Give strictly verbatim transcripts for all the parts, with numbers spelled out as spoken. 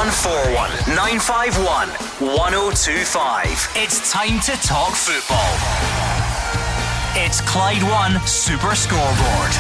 one four one, nine five one, one oh two five. It's time to talk football. It's Clyde One Super Scoreboard.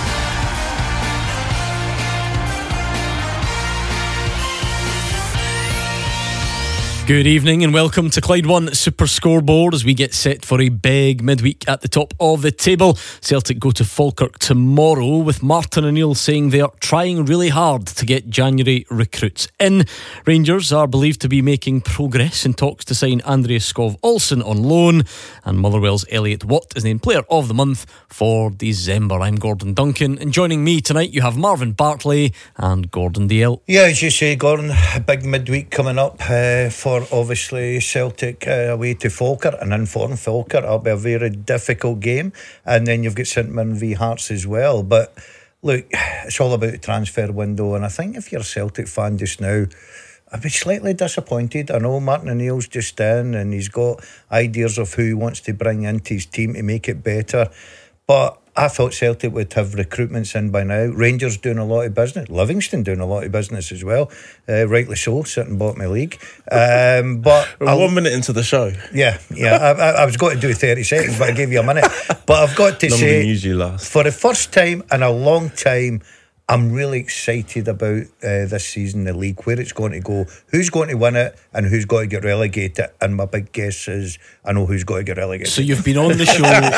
Good evening and welcome to Clyde One Super Scoreboard as we get set for a big midweek at the top of the table. Celtic go to Falkirk tomorrow, with Martin O'Neill saying they are trying really hard to get January recruits in. Rangers are believed to be making progress in talks to sign Andreas Skov Olsen on loan, and Motherwell's Elliot Watt is named Player of the Month for December. I'm Gordon Duncan, and joining me tonight you have Marvin Bartley and Gordon Dalziel. Yeah, as you say, Gordon, a big midweek coming up uh, for obviously Celtic uh, away to Falkirk, and in for Falkirk. It'll be a very difficult game, and then you've got St Mirren v Hearts as well. But look, it's all about the transfer window, and I think if you're a Celtic fan just now, I'd be slightly disappointed. I know Martin O'Neill's just in and he's got ideas of who he wants to bring into his team to make it better, but I thought Celtic would have recruitments in by now. Rangers doing a lot of business, Livingston doing a lot of business as well, uh, rightly so, sitting bottom of the league. Um, but We're one minute into the show. Yeah, yeah. I, I, I was going to do thirty seconds, but I gave you a minute. But I've got to Longer say, than usually lasts. for the first time in a long time, I'm really excited about uh, this season, the league, where it's going to go, who's going to win it, and who's going to get relegated. And my big guess is I know who's going to get relegated. So you've been on the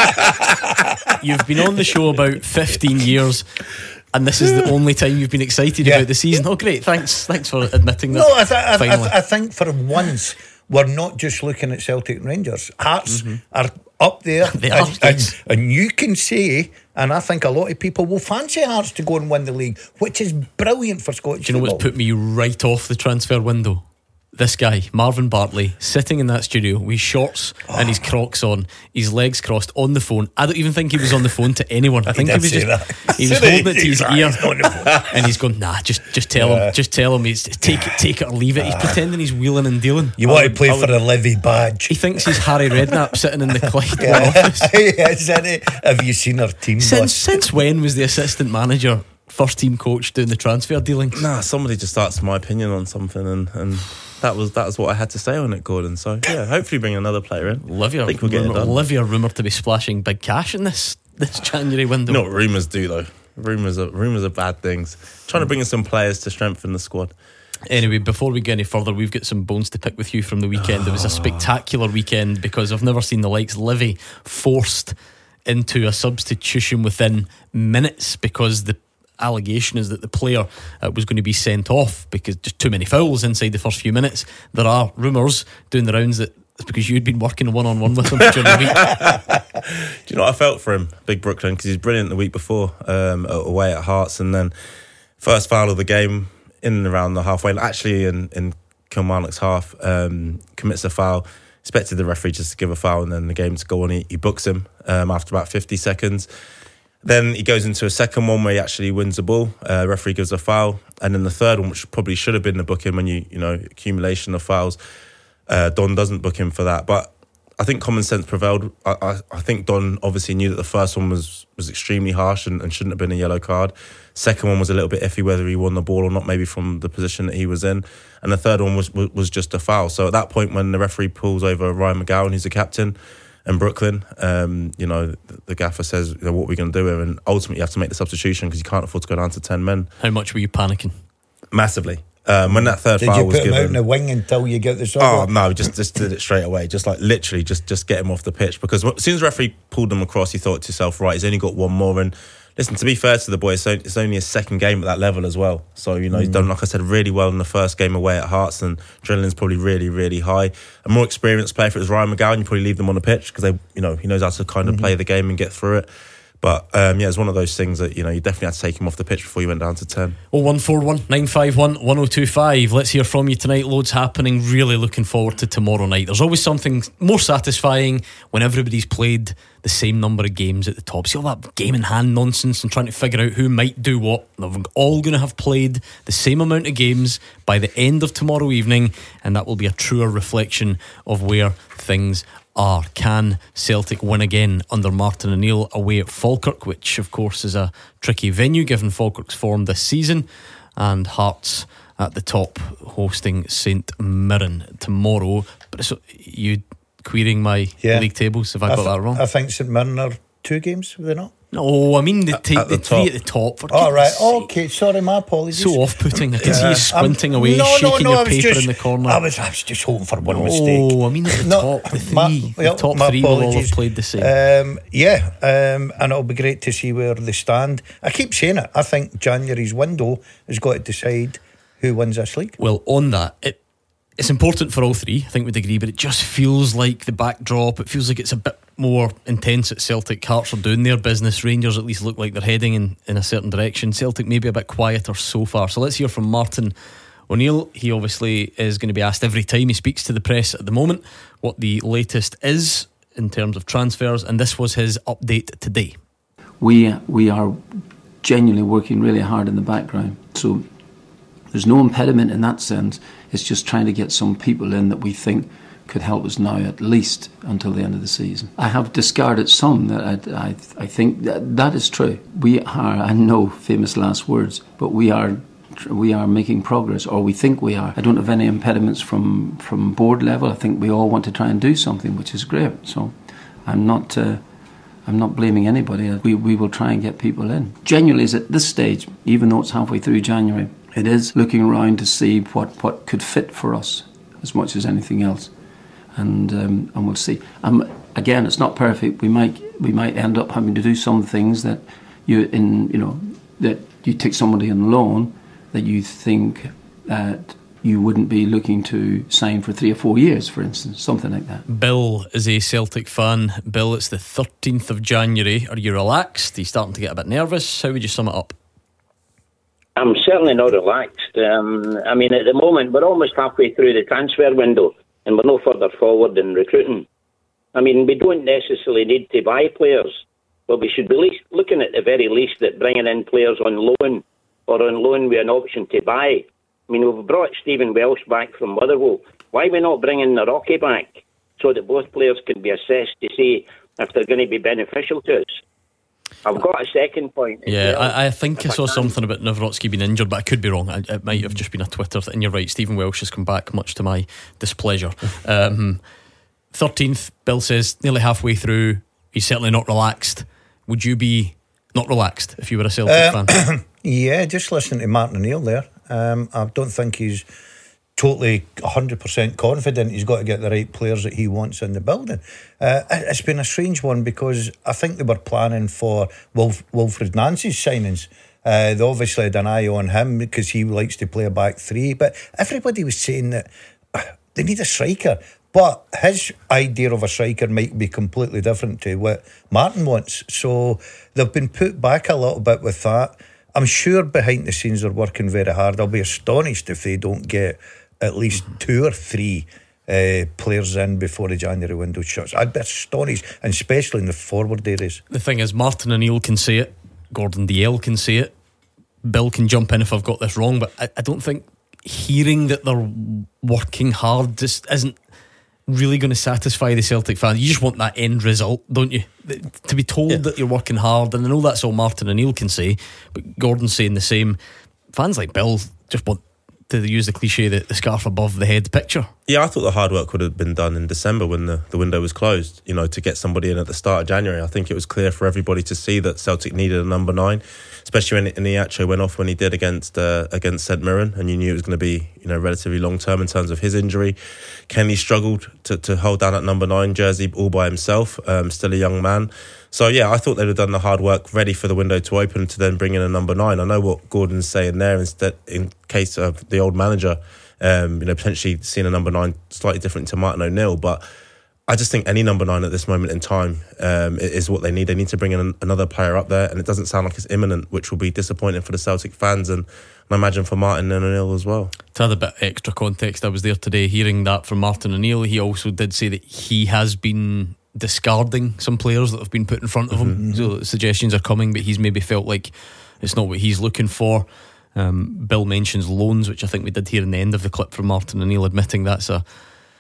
show You've been on the show about fifteen years, and this is the only time you've been excited Yeah. about the season. Oh great, thanks Thanks for admitting that. No, I, th- I, th- I, finally. th- I think for once we're not just looking at Celtic and Rangers. Hearts Mm-hmm. are up there. They are, and, and, and you can say, and I think a lot of people will fancy Hearts to go and win the league, which is brilliant for Scottish Do you know football. what's put me right off the transfer window? This guy, Marvin Bartley, sitting in that studio with his shorts Oh. and his Crocs on, his legs crossed, on the phone. I don't even think he was on the phone to anyone. I think he, did was say just that. he was Did he? holding it to his He's right, ear, he's not on the phone. and he's going, nah, just just tell him, just tell him, he's take it, take it or leave it. He's pretending he's wheeling and dealing. You want to play for a Levy badge. He thinks he's Harry Redknapp sitting in the Clyde One Yeah. office. Yes, isn't it? Have you seen our team Since bus? since when was the assistant manager first team coach doing the transfer dealings? Nah, somebody just asked my opinion on something, and, and that was that was what I had to say on it, Gordon. So yeah, hopefully bring another player in. Livia, I think we'll get it done. Livia rumoured to be splashing big cash in this this January window. You know what rumours do though? Rumours are rumours are bad things. Trying to bring in some players to strengthen the squad. Anyway, before we get any further, we've got some bones to pick with you from the weekend. It was a spectacular weekend because I've never seen the likes. Livy forced into a substitution within minutes because the allegation is that the player uh, was going to be sent off because just too many fouls inside the first few minutes. There are rumours doing the rounds that it's because you'd been working one-on-one with him during the week. Do you know what I felt for him, Big Brooklyn? Because he's brilliant the week before um, away at Hearts, and then first foul of the game in and around the halfway, actually in, in Kilmarnock's half, um, commits a foul. Expected the referee just to give a foul and then the game to go on. He, he books him um, after about fifty seconds. Then he goes into a second one where he actually wins the ball. Uh, referee gives a foul, and then the third one, which probably should have been the booking when you you know accumulation of fouls. Uh, Don doesn't book him for that, but I think common sense prevailed. I, I, I think Don obviously knew that the first one was was extremely harsh and, and shouldn't have been a yellow card. Second one was a little bit iffy whether he won the ball or not, maybe from the position that he was in, and the third one was was, was just a foul. So at that point, when the referee pulls over Ryan McGowan, who's the captain, and Brooklyn, um, you know, the, the gaffer says, you know, what are we going to do here? And ultimately, you have to make the substitution because you can't afford to go down to ten men. How much were you panicking? Massively. Um, when that third Did foul you was put him given, out in the wing until you get the sub? oh no, just just did it straight away. Just like literally, just just get him off the pitch because as soon as the referee pulled him across, he thought to himself, right, he's only got one more. And listen, to be fair to the boy, so it's only a second game at that level as well. So you know, he's done, like I said, really well in the first game away at Hearts, and adrenaline's probably really really high. A more experienced player, if it was Ryan McGowan, you probably leave them on the pitch because they, you know, he knows how to kind of mm-hmm. play the game and get through it. But um, yeah, it's one of those things that, you know, you definitely had to take him off the pitch before you went down to ten. oh one four one, nine five one, one oh two five. Let's hear from you tonight. Loads happening. Really looking forward to tomorrow night. There's always something more satisfying when everybody's played the same number of games at the top. See all that game in hand nonsense and trying to figure out who might do what. They're all going to have played the same amount of games by the end of tomorrow evening, and that will be a truer reflection of where things are. Can Celtic win again under Martin O'Neill away at Falkirk, which of course is a tricky venue given Falkirk's form this season, and Hearts at the top, hosting Saint Mirren tomorrow. But it's, you querying my yeah. league tables, have I, I got th- that wrong? I think Saint Mirren are two games, were they not? No, I mean the, t- at the, the three at the top. For oh, right. Okay, sorry, my apologies. So off-putting. I can yeah. see you squinting um, away, no, shaking no, no, your paper just, in the corner. I was, I was just hoping for one no, mistake. Oh, I mean at the no, top, the three. My, well, the top three apologies. will all have played the same. Um, yeah, um, and it'll be great to see where they stand. I keep saying it. I think January's window has got to decide who wins this league. Well, on that, it it's important for all three, I think we'd agree, but it just feels like the backdrop, it feels like it's a bit more intense at Celtic. Hearts are doing their business, Rangers at least look like they're heading in, in a certain direction. Celtic maybe a bit quieter so far. So let's hear from Martin O'Neill. He obviously is going to be asked every time he speaks to the press at the moment what the latest is in terms of transfers, and this was his update today. We, we are genuinely working really hard in the background, so there's no impediment in that sense. It's just trying to get some people in that we think could help us now at least until the end of the season. I have discarded some that I, I, I think that, that is true. We are, I know, famous last words, but we are we are making progress, or we think we are. I don't have any impediments from, from board level. I think we all want to try and do something, which is great. So I'm not uh, I'm not blaming anybody. We we will try and get people in. Genuinely, is at this stage, even though it's halfway through January, it is looking around to see what, what could fit for us as much as anything else. And um, and we'll see. Um, again, it's not perfect. We might we might end up having to do some things that you in you know that you take somebody on loan that you think that you wouldn't be looking to sign for three or four years, for instance, something like that. Bill is a Celtic fan. Bill, it's the thirteenth of January. Are you relaxed? Are you starting to get a bit nervous? How would you sum it up? I'm certainly not relaxed. Um, I mean, at the moment, we're almost halfway through the transfer window, and we're no further forward in recruiting. I mean, we don't necessarily need to buy players, but we should be least looking at the very least at bringing in players on loan or on loan with an option to buy. I mean, we've brought Stephen Welsh back from Motherwell. Why are we not bringing Naroki back so that both players can be assessed to see if they're going to be beneficial to us? I've got a second point. Yeah, well. I, I think I saw something about Nawrocki being injured, but I could be wrong. I, it might have just been a Twitter thing. And you're right, Stephen Welsh has come back, much to my displeasure. um, thirteenth, Bill says, nearly halfway through. He's certainly not relaxed. Would you be not relaxed if you were a Celtic uh, fan? Yeah, just listening to Martin O'Neill there. Um, I don't think he's totally one hundred percent confident he's got to get the right players that he wants in the building. Uh, it's been a strange one because I think they were planning for Wilf- Wilfred Nancy's signings. Uh, they obviously had an eye on him because he likes to play a back three, but everybody was saying that uh, they need a striker. But his idea of a striker might be completely different to what Martin wants. So they've been put back a little bit with that. I'm sure behind the scenes they're working very hard. I'll be astonished if they don't get at least two or three uh, players in before the January window shuts. I'd be astonished, and especially in the forward areas. The thing is, Martin O'Neill can say it, Gordon Dalziel can say it, Bill can jump in if I've got this wrong, but I, I don't think hearing that they're working hard just isn't really going to satisfy the Celtic fan. You just want that end result, don't you? To be told yeah. that you're working hard, and I know that's all Martin O'Neill can say, but Gordon's saying the same. Fans like Bill just want to use the cliche, the, the scarf above the head picture. Yeah, I thought the hard work would have been done in December when the, the window was closed, you know, to get somebody in at the start of January. I think it was clear for everybody to see that Celtic needed a number nine, especially when Iniacho went off when he did against uh, against Saint Mirren, and you knew it was going to be, you know, relatively long term in terms of his injury. Kenny struggled to, to hold down that number nine jersey all by himself, um, still a young man. So yeah, I thought they'd have done the hard work ready for the window to open to then bring in a number nine. I know what Gordon's saying there, instead in case of the old manager, um, you know, potentially seeing a number nine slightly different to Martin O'Neill, but I just think any number nine at this moment in time um, is what they need. They need to bring in another player up there, and it doesn't sound like it's imminent, which will be disappointing for the Celtic fans and, and I imagine for Martin O'Neill as well. To add a bit extra context, I was there today hearing that from Martin O'Neill. He also did say that he has been discarding some players that have been put in front of him. Mm-hmm. So suggestions are coming, but he's maybe felt like it's not what he's looking for. Um, Bill mentions loans, which I think we did hear in the end of the clip from Martin O'Neill, admitting that's a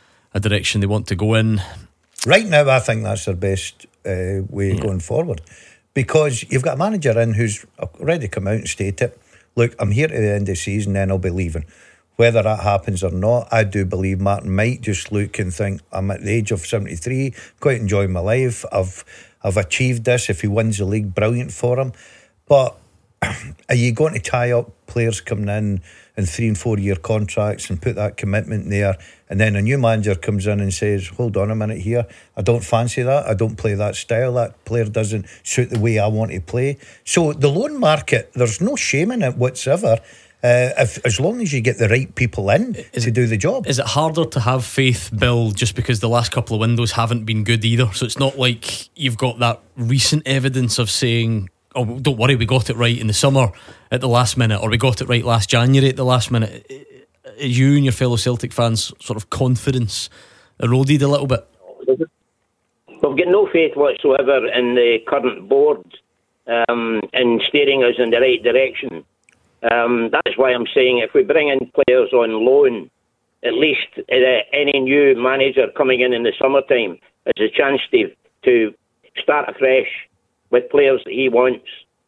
a direction they want to go in. Right now I think that's their best uh, way yeah. going forward, because you've got a manager in who's already come out and stated, look, I'm here to the end of the season, then I'll be leaving. whether that happens or not, I do believe Martin might just look and think, I'm at the age of seventy-three, quite enjoying my life, I've I've achieved this. If he wins the league, brilliant for him. But are you going to tie up players coming in in three and four year contracts and put that commitment there, and then a new manager comes in and says, hold on a minute here, I don't fancy that, I don't play that style, that player doesn't suit the way I want to play. So the loan market, there's no shame in it whatsoever, uh, if, as long as you get the right people in is to it, do the job. Is it harder to have faith, Bill, just because the last couple of windows haven't been good either? So it's not like you've got that recent evidence of saying, oh, don't worry, we got it right in the summer at the last minute, or we got it right last January at the last minute. Is you and your fellow Celtic fans sort of confidence eroded a little bit? We've got no faith whatsoever in the current board um, in steering us in the right direction. Um, that's why I'm saying if we bring in players on loan, at least uh, any new manager coming in in the summertime has a chance to, to start afresh with players that he wants.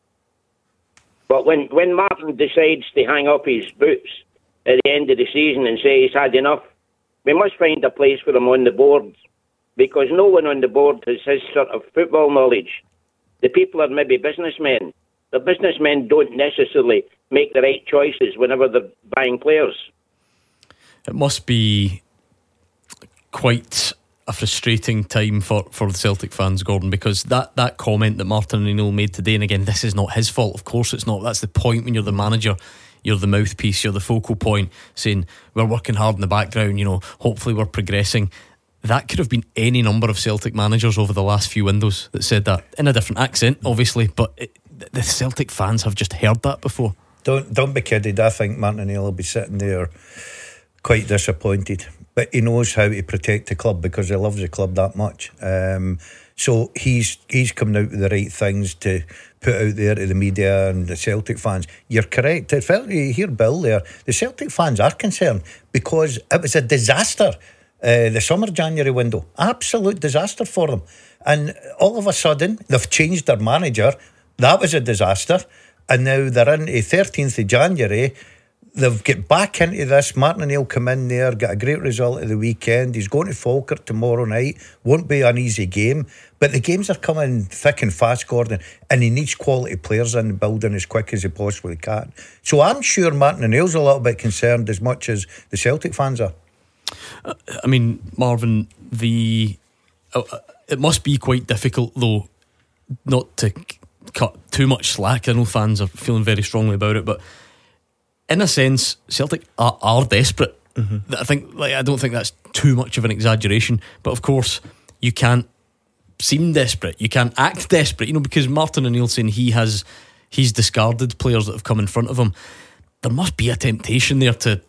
But when, when Martin decides to hang up his boots at the end of the season and say he's had enough, we must find a place for him on the board, because no one on the board has his sort of football knowledge. The people are maybe businessmen. The businessmen don't necessarily make the right choices whenever they're buying players. It must be quite a frustrating time for, for the Celtic fans, Gordon, because that, that comment that Martin O'Neill made today, and again, this is not his fault, of course it's not, that's the point when you're the manager, you're the mouthpiece, you're the focal point, saying we're working hard in the background, you know, hopefully we're progressing. That could have been any number of Celtic managers over the last few windows that said that, in a different accent obviously, but it, the Celtic fans have just heard that before. Don't don't be kidded. I think Martin O'Neill will be sitting there quite disappointed, but he knows how to protect the club because he loves the club that much. Um, so he's he's coming out with the right things to put out there to the media and the Celtic fans. You're correct. If you hear Bill there, the Celtic fans are concerned because it was a disaster. Uh, the summer January window, absolute disaster for them, and all of a sudden they've changed their manager. That was a disaster, and now they're into thirteenth of January. They've get back into this. Martin O'Neill come in there, got a great result at the weekend. He's going to Falkirk tomorrow night. Won't be an easy game, but the games are coming thick and fast, Gordon, and he needs quality players in the building as quick as he possibly can. So I'm sure Martin O'Neill's a little bit concerned as much as the Celtic fans are. uh, I mean, Marvin, the uh, it must be quite difficult though not to cut too much slack. I know fans are feeling very strongly about it, but in a sense Celtic are, are desperate. Mm-hmm. I think like I don't think that's too much of an exaggeration, but of course you can't seem desperate, you can't act desperate, you know, because Martin O'Neill saying he has he's discarded players that have come in front of him. There must be a temptation there to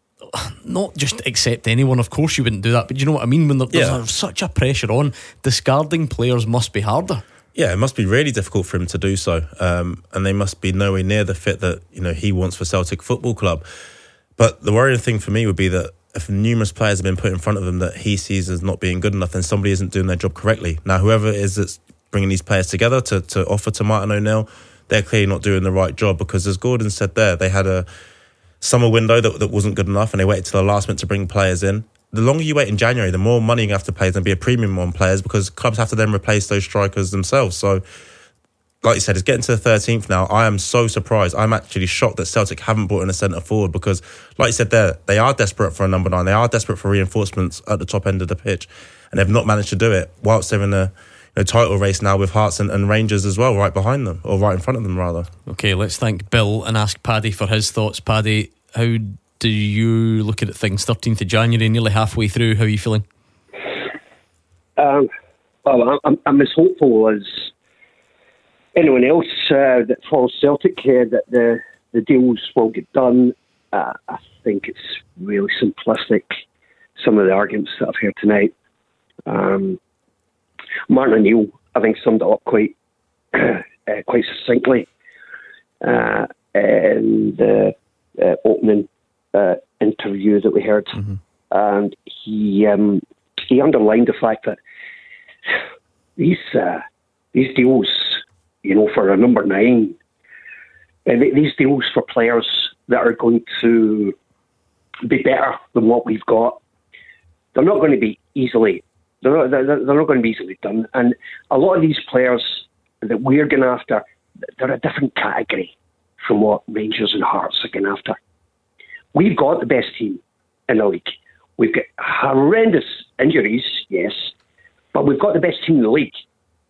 not just accept anyone. Of course you wouldn't do that, but you know what I mean, when there, yeah. there's such a pressure on, discarding players must be harder. Yeah, it must be really difficult for him to do so, um, and they must be nowhere near the fit that you know he wants for Celtic Football Club. But the worrying thing for me would be that if numerous players have been put in front of him that he sees as not being good enough, then somebody isn't doing their job correctly. Now, whoever it is that's bringing these players together to, to offer to Martin O'Neill, they're clearly not doing the right job, because as Gordon said there, they had a summer window that, that wasn't good enough and they waited till the last minute to bring players in. The longer you wait in January, the more money you have to pay and be a premium on players, because clubs have to then replace those strikers themselves. So, like you said, it's getting to the thirteenth now. I am so surprised. I'm actually shocked that Celtic haven't brought in a centre forward, because, like you said there, they are desperate for a number nine. They are desperate for reinforcements at the top end of the pitch, and they've not managed to do it whilst they're in a you know, title race now with Hearts and, and Rangers as well, right behind them, or right in front of them rather. Okay, let's thank Bill and ask Paddy for his thoughts. Paddy, how do you look at things? thirteenth of January, nearly halfway through. How are you feeling? Um, well, I'm, I'm as hopeful as anyone else uh, that follows Celtic uh, that the, the deals will get done. Uh, I think it's really simplistic, some of the arguments that I've heard tonight. Um, Martin O'Neill, I think, summed it up quite uh, quite succinctly uh, in the uh, opening uh, interview that we heard, mm-hmm. and he um, he underlined the fact that these uh, these deals, you know, for a number nine, uh, these deals for players that are going to be better than what we've got. They're not going to be easily. They're not, they're, they're not going to be easily done. And a lot of these players that we're going after, they're a different category from what Rangers and Hearts are going after. We've got the best team in the league. We've got horrendous injuries, yes, but we've got the best team in the league.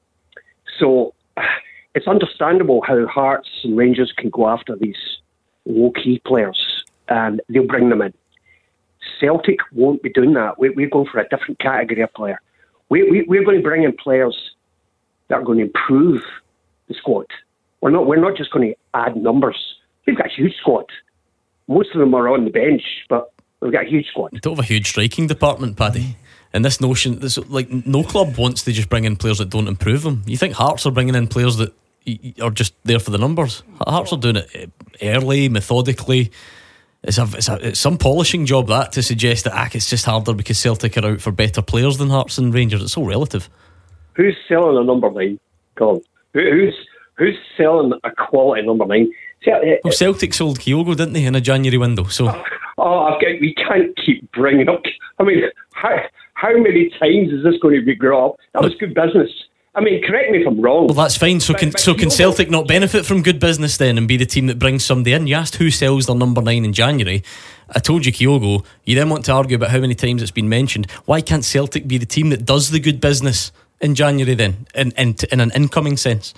So it's understandable how Hearts and Rangers can go after these low-key players and they'll bring them in. Celtic won't be doing that. We're going for a different category of player. We're going to bring in players that are going to improve the squad. We're not, we're not just going to add numbers. We've got a huge squad. Most of them are on the bench, but we've got a huge squad. You don't have a huge striking department, Paddy. And this notion, this, like, no club wants to just bring in players that don't improve them. You think Hearts are bringing in players that are just there for the numbers? Hearts are doing it early, methodically. It's, a, it's, a, it's some polishing job, that, to suggest that ah, it's just harder because Celtic are out for better players than Hearts and Rangers. It's so relative. Who's selling a number nine? Go on. Who, who's who's selling a quality number nine? See, uh, well, Celtic sold Kyogo, didn't they, in a January window? So, oh, oh I've got, we can't keep bringing up. I mean, how how many times is this going to be brought up? That was good business. I mean, correct me if I'm wrong. Well, that's fine. So but, can but so can Celtic not benefit from good business then and be the team that brings somebody in? You asked who sells their number nine in January. I told you Kyogo. You then want to argue about how many times it's been mentioned. Why can't Celtic be the team that does the good business in January then, in in, in an incoming sense?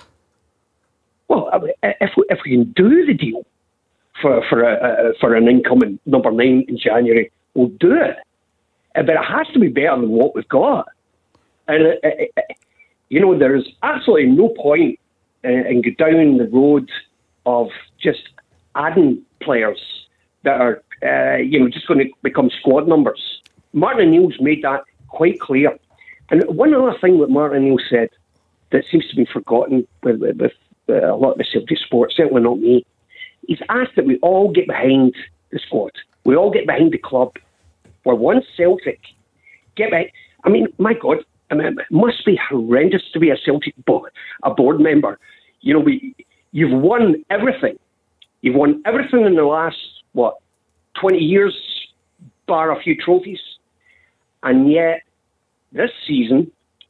Well, if we, if we can do the deal for for a, for an incoming number nine in January, we'll do it. But it has to be better than what we've got. And it, it, it, you know, there's absolutely no point in, in go down the road of just adding players that are, uh, you know, just going to become squad numbers. Martin O'Neill's made that quite clear. And one other thing that Martin O'Neill said that seems to be forgotten with, with, with uh, a lot of the Celtic sports, certainly not me, he's asked that we all get behind the squad. We all get behind the club. We're one Celtic. Get behind. I mean, my God, I mean, it must be horrendous to be a Celtic board, a board member. You know, we you've won everything. You've won everything in the last, what, twenty years, bar a few trophies. And yet, this season,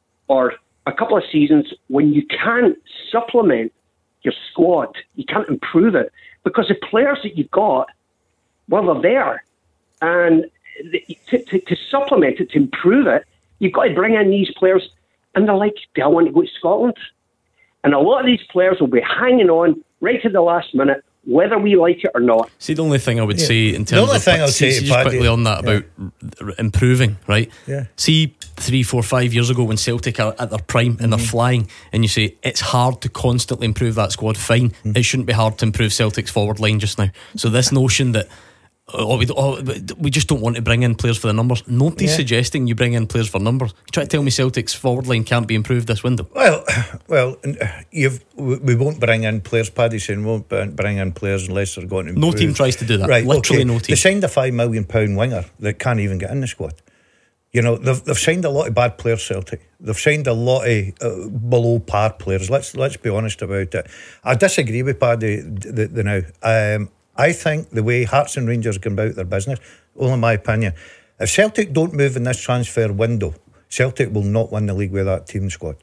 or a couple of seasons, when you can't supplement your squad, you can't improve it, because the players that you've got, well, they're there. And to, to, to supplement it, to improve it, you've got to bring in these players, and they're like, do I want to go to Scotland? And a lot of these players will be hanging on right to the last minute, whether we like it or not. See, the only thing I would yeah. say in terms the only of thing I'll see, say just quickly on that about yeah. improving, right? Yeah. See, three, four, five years ago when Celtic are at their prime and mm-hmm. they're flying, and you say it's hard to constantly improve that squad. Fine, mm-hmm. it shouldn't be hard to improve Celtic's forward line just now. So this notion that oh, we, oh, we just don't want to bring in players for the numbers. Nobody's yeah. suggesting you bring in players for numbers. You try to tell me Celtic's forward line can't be improved this window? Well, well, you've we won't bring in players. Paddy saying we won't bring in players unless they're going to improve. No team tries to do that. Right, literally okay. no team. They signed a five million pound winger that can't even get in the squad. You know, they've they've signed a lot of bad players. Celtic. They've signed a lot of uh, below par players. Let's let's be honest about it. I disagree with Paddy the, the now. Um, I think the way Hearts and Rangers go about their business, only my opinion, if Celtic don't move in this transfer window, Celtic will not win the league with that team squad.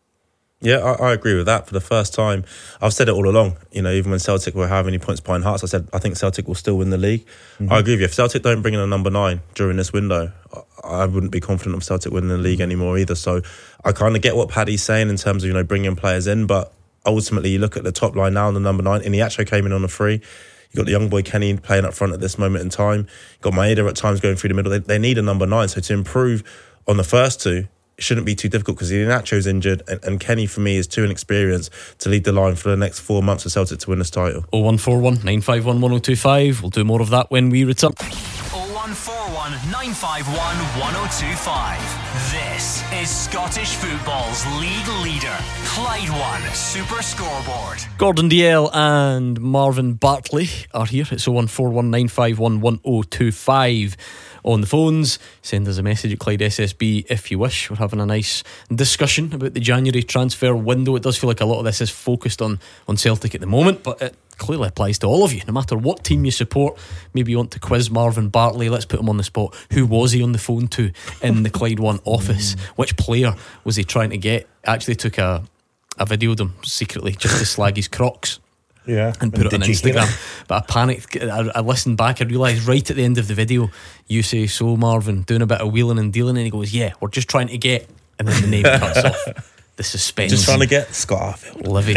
Yeah, I, I agree with that. For the first time, I've said it all along. You know, even when Celtic were how many points behind Hearts, I said I think Celtic will still win the league. Mm-hmm. I agree with you. If Celtic don't bring in a number nine during this window, I wouldn't be confident of Celtic winning the league anymore either. So I kind of get what Paddy's saying in terms of, you know, bringing players in, but ultimately you look at the top line now and the number nine. Iniacho came in on a free. You got the young boy Kenny playing up front at this moment in time. You got Maeda at times going through the middle. They, they need a number nine. So to improve on the first two, it shouldn't be too difficult because Iheanacho's injured and, and Kenny for me is too inexperienced to lead the line for the next four months for Celtic to win this title. oh one four one, nine five one, one oh two five. We'll do more of that when we return. oh one four one, nine five one, one oh two five. This is Scottish football's league leader, Clyde One Super Scoreboard. Gordon Dalziel and Marvin Bartley are here. It's oh one four one, nine five one, one oh two five. On the phones, send us a message at Clyde S S B if you wish. We're having a nice discussion about the January transfer window. It does feel like a lot of this is focused on, on Celtic at the moment, but it clearly applies to all of you, no matter what team you support. Maybe you want to quiz Marvin Bartley. Let's put him on the spot. Who was he on the phone to in the Clyde One office? Which player was he trying to get? Actually took a I videoed him secretly just to slag his Crocs. Yeah, and put and it on Instagram. But I panicked. I, I listened back. I realised right at the end of the video, you say, "So Marvin, doing a bit of wheeling and dealing," and he goes, "Yeah, we're just trying to get," and then the name cuts off. The suspense. Just trying to get Scott Arfield. Livy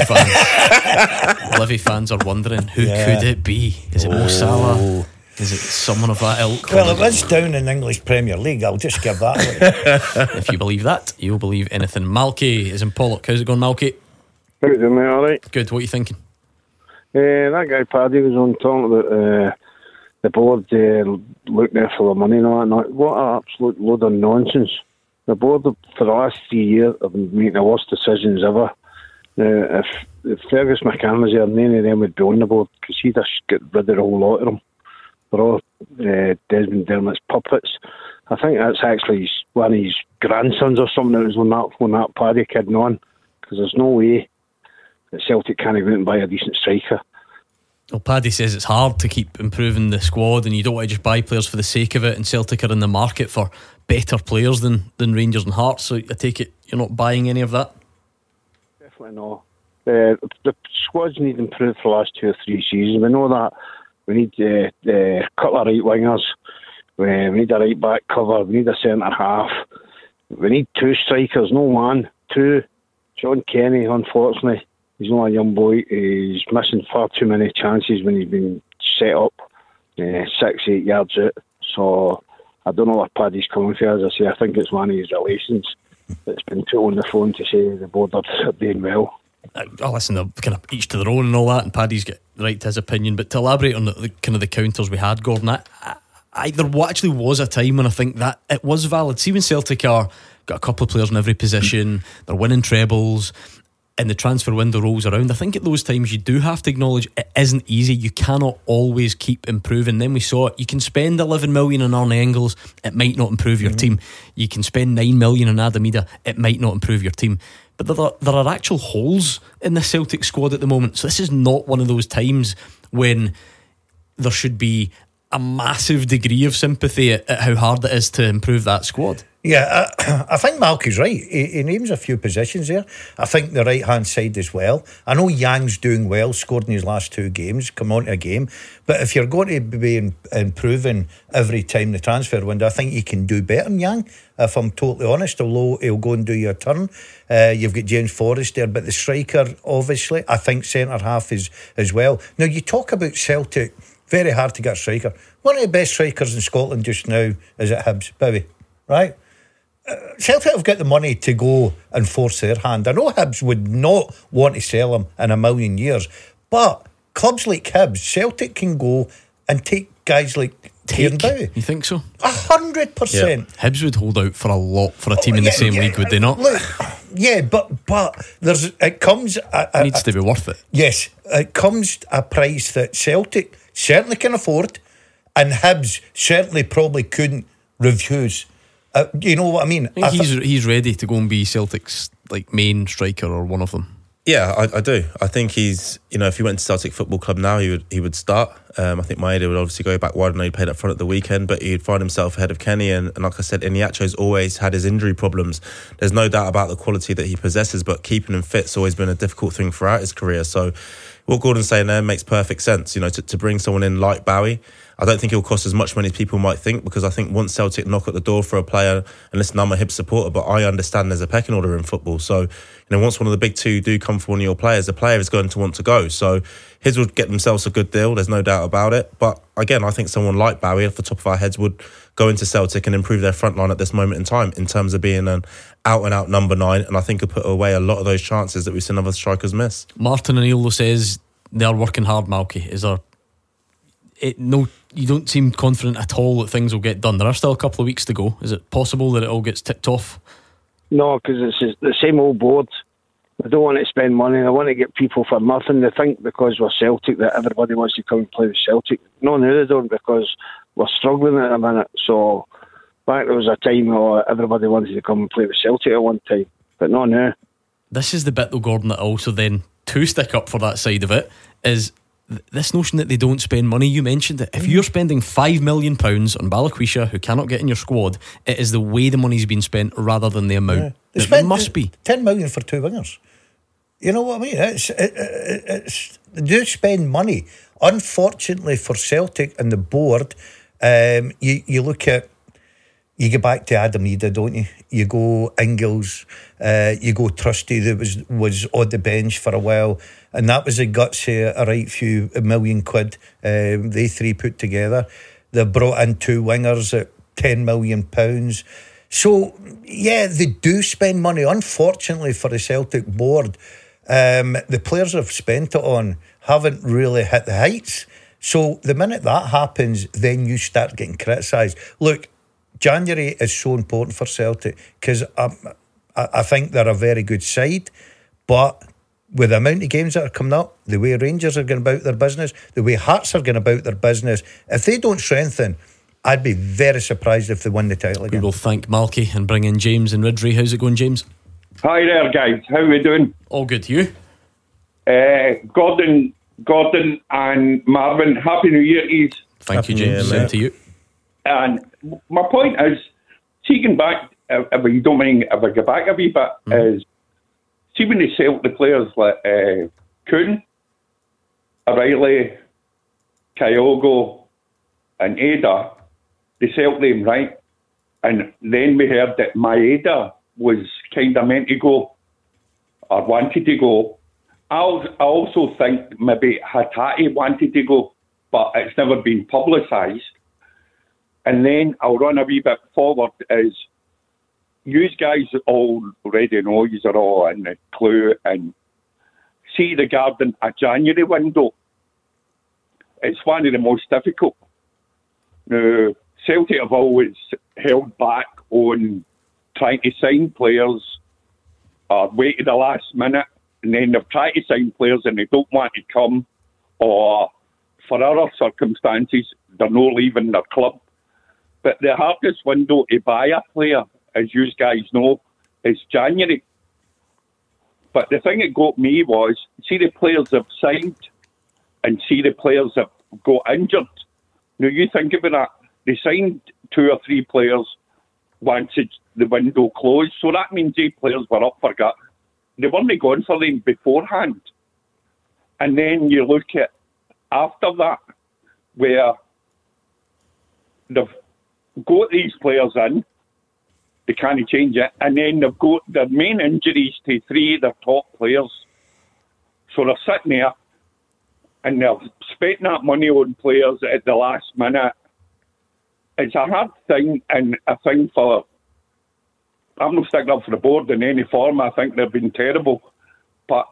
fans, Livy fans are wondering who Yeah. could it be? Is it Mo Salah? Is it someone of that ilk? Well, it was down in the English Premier League. I'll just give that away. If you believe that, you'll believe anything. Malky is in Pollock. How's it going, Malky? How's it going, mate? All right. Good. What are you thinking? Uh, that guy Paddy was on talking about uh, the board uh, looking there for the money and all that. Now, what an absolute load of nonsense. The board for the last three years have been making the worst decisions ever. Uh, if, if Fergus McCann was there, none of them would be on the board because he'd just get rid of a whole lot of them. They're all uh, Desmond Dermott's puppets. I think that's actually one of his grandsons or something that was on that, when that Paddy kid on, because there's no way that Celtic can't go out and buy a decent striker. Well, Paddy says it's hard to keep improving the squad and you don't want to just buy players for the sake of it, and Celtic are in the market for better players than, than Rangers and Hearts, so I take it you're not buying any of that? Definitely not. Uh, the squads need improved for the last two or three seasons. We know that. We need uh, uh, a couple of right wingers. We, we need a right back cover. We need a centre half. We need two strikers, no one. Two. John Kenny, unfortunately, he's not a young boy. He's missing far too many chances when he's been set up uh, six, eight yards out. So I don't know where Paddy's coming from. As I say, I think it's one of his relations that's been put on the phone to say the board are doing well. I listen, they're kind of each to their own and all that, and Paddy's got right to his opinion. But to elaborate on the, the kind of the counters we had, Gordon, I, I, I, there actually was a time when I think that it was valid. See, when Celtic are got a couple of players in every position, they're winning trebles, and the transfer window rolls around, I think at those times you do have to acknowledge it isn't easy. You cannot always keep improving. Then we saw it. You can spend eleven million on Arne Engels, it might not improve your mm-hmm. team. You can spend nine million on Adam Ida, it might not improve your team. But there are, there are actual holes in the Celtic squad at the moment. So this is not one of those times when there should be a massive degree of sympathy at, at how hard it is to improve that squad. Yeah, I, I think Malky's right. He, he names a few positions there. I think the right hand side as well. I know Yang's doing well, scored in his last two games, come on to a game. But if you're going to be in, improving every time the transfer window, I think you can do better than Yang, if I'm totally honest, although he'll go and do your turn. Uh, you've got James Forrest there, but the striker, obviously, I think centre half is as well. Now, you talk about Celtic, very hard to get a striker. One of the best strikers in Scotland just now is at Hibs, Bowie, right? Uh, Celtic have got the money to go and force their hand. I know Hibs would not want to sell him in a million years, but clubs like Hibs, Celtic can go and take guys like Kieran Bowie. You think so? A hundred percent. Hibs would hold out for a lot for a team oh, in yeah, the same yeah, league, would they not? Look, yeah, but but there's it comes. A, a, it needs to be worth it. Yes, it comes a price that Celtic certainly can afford, and Hibs certainly probably couldn't refuse. Uh, you know what I mean? I think I he's th- he's ready to go and be Celtic's like main striker or one of them. Yeah, I, I do. I think he's, you know, if he went to Celtic Football Club now, he would he would start. Um, I think Maeda would obviously go back wide and he played up front at the weekend, but he'd find himself ahead of Kenny. And, and like I said, Iheanacho's always had his injury problems. There's no doubt about the quality that he possesses, but keeping him fit's always been a difficult thing throughout his career. So what Gordon's saying there makes perfect sense. You know, to, to bring someone in like Bowie, I don't think it'll cost as much money as people might think, because I think once Celtic knock at the door for a player, and listen, I'm a Hibs supporter, but I understand there's a pecking order in football. So, you know, once one of the big two do come for one of your players, the player is going to want to go. So Hibs would get themselves a good deal, there's no doubt about it. But again, I think someone like Bowie, off the top of our heads, would go into Celtic and improve their front line at this moment in time in terms of being an out-and-out number nine, and I think could put away a lot of those chances that we've seen other strikers miss. Martin O'Neill says they're working hard, Malky. Is there... It, no, you don't seem confident at all that things will get done. There are still a couple of weeks to go. Is it possible that it all gets ticked off? No, because it's the same old board. They don't want to spend money. They want to get people for nothing. They think because we're Celtic that everybody wants to come and play with Celtic. No, no, they don't, because we're struggling at the minute. So back there was a time where everybody wanted to come and play with Celtic at one time, but no, no. This is the bit though, Gordon, that also then to stick up for that side of it is th- this notion that they don't spend money, you mentioned it. If you're spending five million pounds on Balikwisha, who cannot get in your squad, it is the way the money's been spent rather than the amount. Yeah. They It spent must be ten million for two wingers. You know what I mean? It's, it, it, it's they do spend money. Unfortunately for Celtic and the board, um, you you look at. You go back to Adam Ida, don't you? You go Ingles, uh, you go Trusty, that was was on the bench for a while, and that was a gutsy, a right few a million quid. Um, they three put together. They brought in two wingers at ten million pounds. So yeah, they do spend money. Unfortunately for the Celtic board, um, the players have spent it on haven't really hit the heights. So the minute that happens, then you start getting criticised. Look. January is so important for Celtic because I, I think they're a very good side, but with the amount of games that are coming up, the way Rangers are going about their business, the way Hearts are going about their business, if they don't strengthen, I'd be very surprised if they win the title again. We will thank Malky and bring in James and Ridley. How's it going, James? Hi there, guys. How are we doing? All good. You? Uh, Gordon, Gordon and Marvin, Happy New Year to you. Thank Happy you, New James. Year, Same to you. And my point is, taking back, if you don't mind, if I go back a wee bit, mm. is see when they sell the players like uh, Kuhn, O'Reilly, Kyogo, and Ada, they sell them, right? And then we heard that Maeda was kind of meant to go or wanted to go. I also think maybe Hatate wanted to go, but it's never been publicised. And then I'll run a wee bit forward is you guys already know you are all in the clue and see regarding a January window. It's one of the most difficult. Now, Celtic have always held back on trying to sign players or wait to the last minute, and then they've tried to sign players and they don't want to come, or for other circumstances, they're not leaving their club. But the hardest window to buy a player, as you guys know, is January. But the thing that got me was, see the players have signed and see the players have got injured. Now you think about that. They signed two or three players once the window closed. So that means eight players were up for gut. They weren't going for them beforehand. And then you look at after that, where they've got these players in, they can't change it, and then they've got their main injuries to three of their top players. So they're sitting there and they're spending that money on players at the last minute. It's a hard thing, and a thing for, I'm not sticking up for the board in any form. I think they've been terrible. But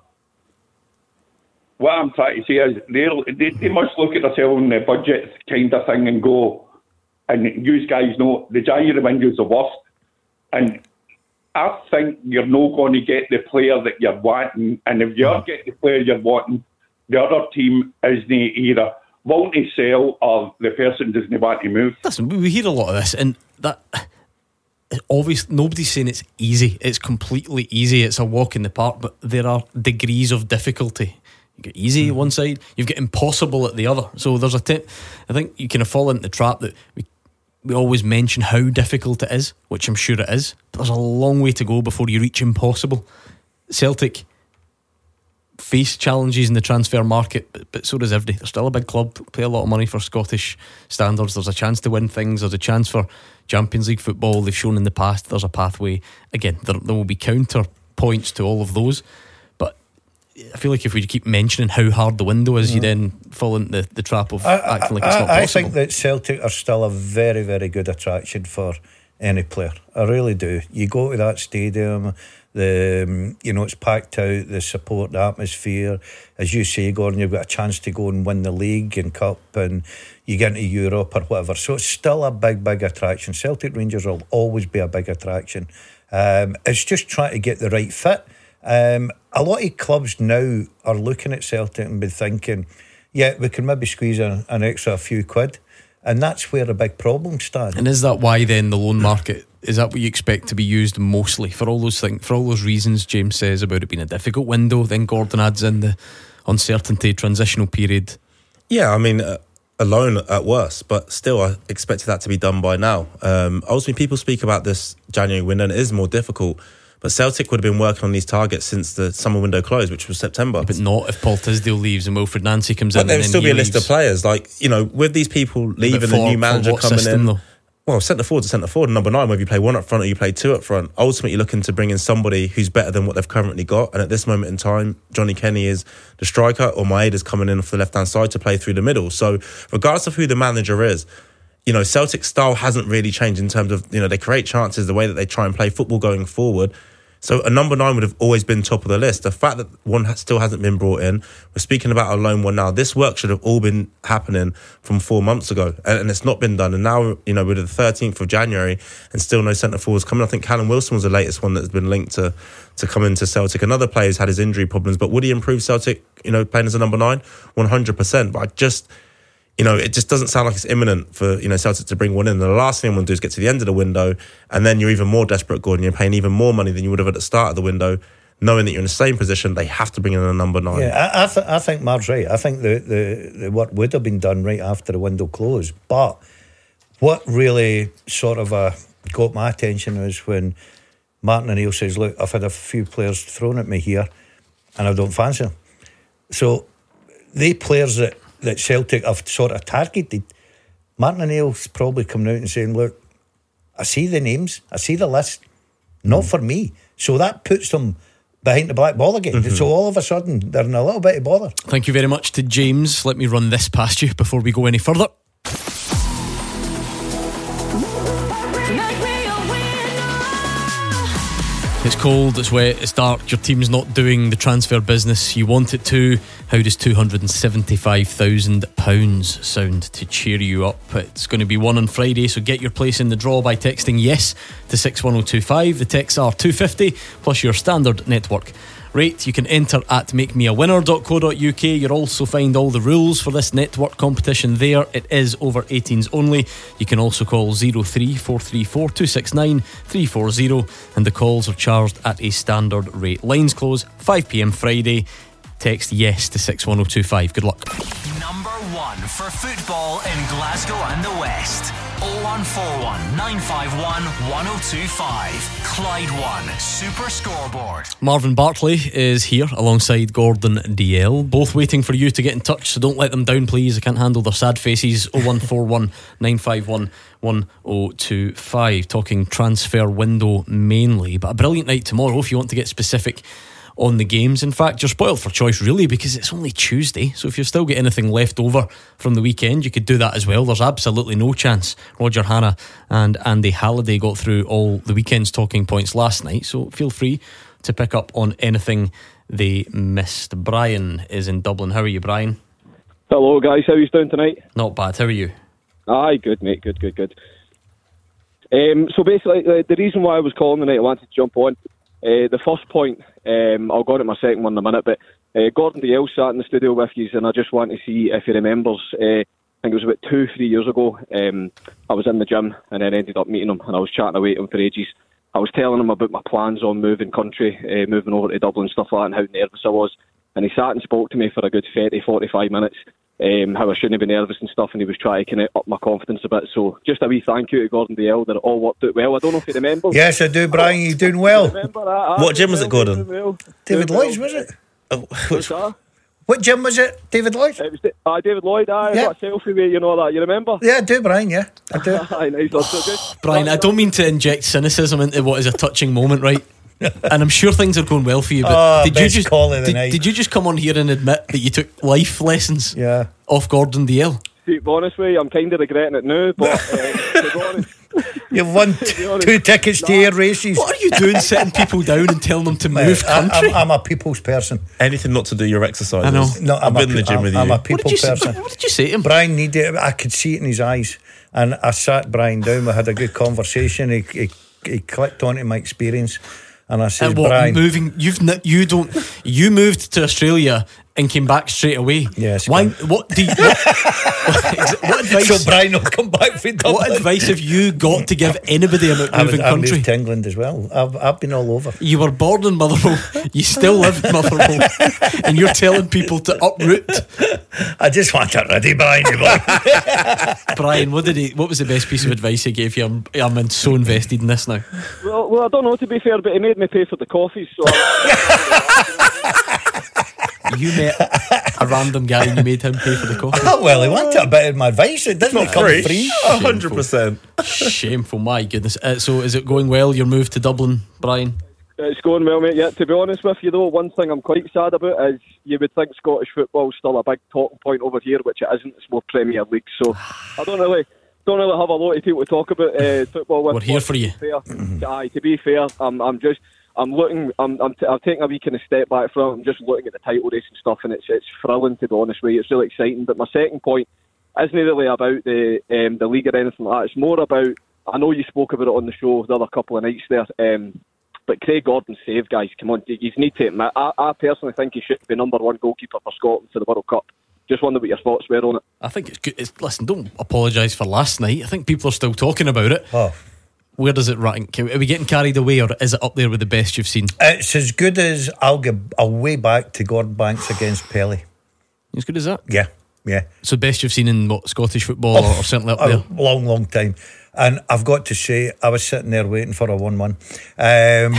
what I'm trying to say is they, they must look at themselves in the budget kind of thing and go, and you guys know the January window is the worst. And I think you're not going to get the player that you're wanting. And if you're getting the player you're wanting, the other team isn't either willing to sell or the person doesn't want to move. Listen, we hear a lot of this, and that obviously nobody's saying it's easy. It's completely easy. It's a walk in the park, but there are degrees of difficulty. You get easy mm-hmm. at one side, you've got impossible at the other. So there's a tip. I think you kind of fall into the trap that we we always mention how difficult it is, which I'm sure it is, but there's a long way to go before you reach impossible. Celtic face challenges in the transfer market, but, but so does everybody. They're still a big club, pay a lot of money for Scottish standards. There's a chance to win things, there's a chance for Champions League football. They've shown in the past there's a pathway. Again, there, there will be counter points to all of those, but I feel like if we keep mentioning how hard the window is, mm. you then fall into the, the trap of I, acting like I, it's not I, possible. I think that Celtic are still a very, very good attraction for any player. I really do. You go to that stadium, the um, you know, it's packed out, the support, the atmosphere. As you say, Gordon, you've got a chance to go and win the league and cup, and you get into Europe or whatever. So it's still a big, big attraction. Celtic Rangers will always be a big attraction. Um, it's just trying to get the right fit. Um, a lot of clubs now are looking at Celtic and be thinking, yeah, we can maybe squeeze an, an extra few quid, and that's where the big problem stands. And is that why then the loan market, is that what you expect to be used mostly for all those things, for all those reasons James says about it being a difficult window? Then Gordon adds in the uncertainty, transitional period. Yeah, I mean, uh, alone at worst, but still, I expected that to be done by now. Um, ultimately, people speak about this January window, and it is more difficult. But Celtic would have been working on these targets since the summer window closed, which was September. But not if Paul Tisdale leaves and Wilfred Nancy comes but in. But there would still be a leaves. list of players. Like, you know, with these people leaving, for, the new manager coming system, in. Though? Well, centre forward to centre forward, and number nine, whether you play one up front or you play two up front. Ultimately, you're looking to bring in somebody who's better than what they've currently got. And at this moment in time, Johnny Kenny is the striker, or Maeda's coming in off the left hand side to play through the middle. So, regardless of who the manager is, you know, Celtic's style hasn't really changed in terms of, you know, they create chances, the way that they try and play football going forward. So a number nine would have always been top of the list. The fact that one still hasn't been brought in, we're speaking about a lone one now. This work should have all been happening from four months ago, and, and it's not been done. And now, you know, we're the thirteenth of January, and still no centre forwards coming. I think Callum Wilson was the latest one that's been linked to to come into Celtic. Another player's had his injury problems, but would he improve Celtic? You know, playing as a number nine, one hundred percent. But I just. You know, it just doesn't sound like it's imminent for, you know, Celtic to bring one in. And the last thing I want to do is get to the end of the window, and then you're even more desperate, Gordon. You're paying even more money than you would have at the start of the window, knowing that you're in the same position. They have to bring in a number nine. Yeah, I, I, th- I think Marv's right. I think the, the, the work would have been done right after the window closed. But what really sort of uh, got my attention was when Martin O'Neill says, look, I've had a few players thrown at me here, and I don't fancy them. So the players that that Celtic have sort of targeted, Martin O'Neill's probably coming out and saying, look, I see the names, I see the list, not mm. for me. So that puts them behind the black ball again. Mm-hmm. So all of a sudden they're in a little bit of bother. Thank you very much to James. Let me run this past you before we go any further. It's cold, it's wet, it's dark. Your team's not doing the transfer business you want it to. How does two hundred seventy-five thousand pounds sound to cheer you up? It's going to be won on Friday, so get your place in the draw by texting yes to six one oh two five. The texts are two fifty plus your standard network rate. You can enter at make me a winner dot co dot uk. You'll also find all the rules for this network competition there. It is over eighteens only. You can also call oh three four three four two six nine three four oh, and the calls are charged at a standard rate. Lines close five p.m. Friday. Text yes to six one oh two five. Good luck. Number one for football in Glasgow and the West. oh one four one nine five one one oh two five. Clyde One Super Scoreboard. Marvin Bartley is here alongside Gordon D L, both waiting for you to get in touch, so don't let them down please. I can't handle their sad faces. oh one four one nine five one one oh two five. Talking transfer window mainly, but a brilliant night tomorrow if you want to get specific on the games. In fact, you're spoiled for choice really, because it's only Tuesday, so if you've still got anything left over from the weekend, you could do that as well. There's absolutely no chance. Roger Hanna and Andy Halliday got through all the weekend's talking points last night, so feel free to pick up on anything they missed. Brian is in Dublin. How are you, Brian? Hello guys, how are you doing tonight? Not bad, how are you? Aye, good mate, good, good, good. Um, so basically, uh, the reason why I was calling tonight, I wanted to jump on. Uh, the first point, um, I'll go on to my second one in a minute, but uh, Gordon D L sat in the studio with you, and I just want to see if he remembers. Uh, I think it was about two, three years ago. Um, I was in the gym and then ended up meeting him, and I was chatting away to him for ages. I was telling him about my plans on moving country, uh, moving over to Dublin and stuff like that, and how nervous I was. And he sat and spoke to me for a good thirty, forty-five minutes. Um, how I shouldn't be nervous and stuff, and he was trying to kind of up my confidence a bit. So just a wee thank you to Gordon D L that it all worked out well. I don't know if you remember. Yes, I do, Brian. You're doing well. Remember that? What gym was it, Gordon? Well. David Lloyd's, was it? Oh, which, what gym was it? David Lloyd? It was uh, David Lloyd. I yeah. got a selfie with you know that. You remember? Yeah, I do, Brian. Yeah, I do. Aye, nice. So just, Brian, I don't mean to inject cynicism into what is a touching moment, right? And I'm sure things are going well for you, but oh, did you just call of the did, night. did you just come on here and admit that you took life lessons yeah. off Gordon D L? To be honest with you, I'm kind of regretting it now, but uh, to be honest, you've won t- honest, two tickets nah. to air races. What are you doing, sitting people down and telling them to move I, country? I'm, I'm a people's person. Anything not to do your exercise. I know. No, I've been in the gym I'm, with I'm you. I'm a people what person. Say, what did you say to him? Brian needed. I could see it in his eyes, and I sat Brian down. We had a good conversation. He he, he clicked onto my experience. And I said, and what, Brian, moving, you've you don't, you moved to Australia and came back straight away. Yes. Why? What do you? What, what, what advice? So Brian will come back for Dublin. What advice have you got to give anybody about I was, moving I country? moved to England as well. I've, I've been all over. You were born in Motherwell. You still live in Motherwell, and you're telling people to uproot. I just want it ready, Brian. Brian, what did he? What was the best piece of advice he gave you? I'm, I'm so invested in this now. Well, well, I don't know, to be fair, but he made me pay for the coffees, so... You met a random guy and you made him pay for the coffee. Oh, well, he wanted a bit of my advice. It doesn't Not come free. free. one hundred percent. Shameful, my goodness. Uh, so is it going well, your move to Dublin, Brian? It's going well, mate. Yeah, to be honest with you, though, one thing I'm quite sad about is you would think Scottish football's still a big talking point over here, which it isn't. It's more Premier League, so I don't really... Don't really have a lot of people to talk about uh, football with. We're here for you. Fair. Aye, to be fair, I'm, I'm just, I'm looking, I'm, I'm, t- I'm taking a wee kind of step back from it. I'm just looking at the title race and stuff, and it's, it's thrilling, to be honest with you. It's really exciting. But my second point isn't really about the, um, the league or anything like that. It's more about, I know you spoke about it on the show the other couple of nights there, um, but Craig Gordon's save, guys, come on, you need to admit, I, I personally think he should be number one goalkeeper for Scotland for the World Cup. Just wonder what your thoughts were on it. I think it's good. It's, listen, don't apologise for last night. I think people are still talking about it. Oh. Where does it rank? Are we getting carried away, or is it up there with the best you've seen? It's as good as I'll go I'll way back to Gordon Banks against Pelly. As good as that? Yeah, yeah. So best you've seen in what, Scottish football, Oh, or certainly up a there? long, long time. And I've got to say, I was sitting there waiting for a one-one. Um,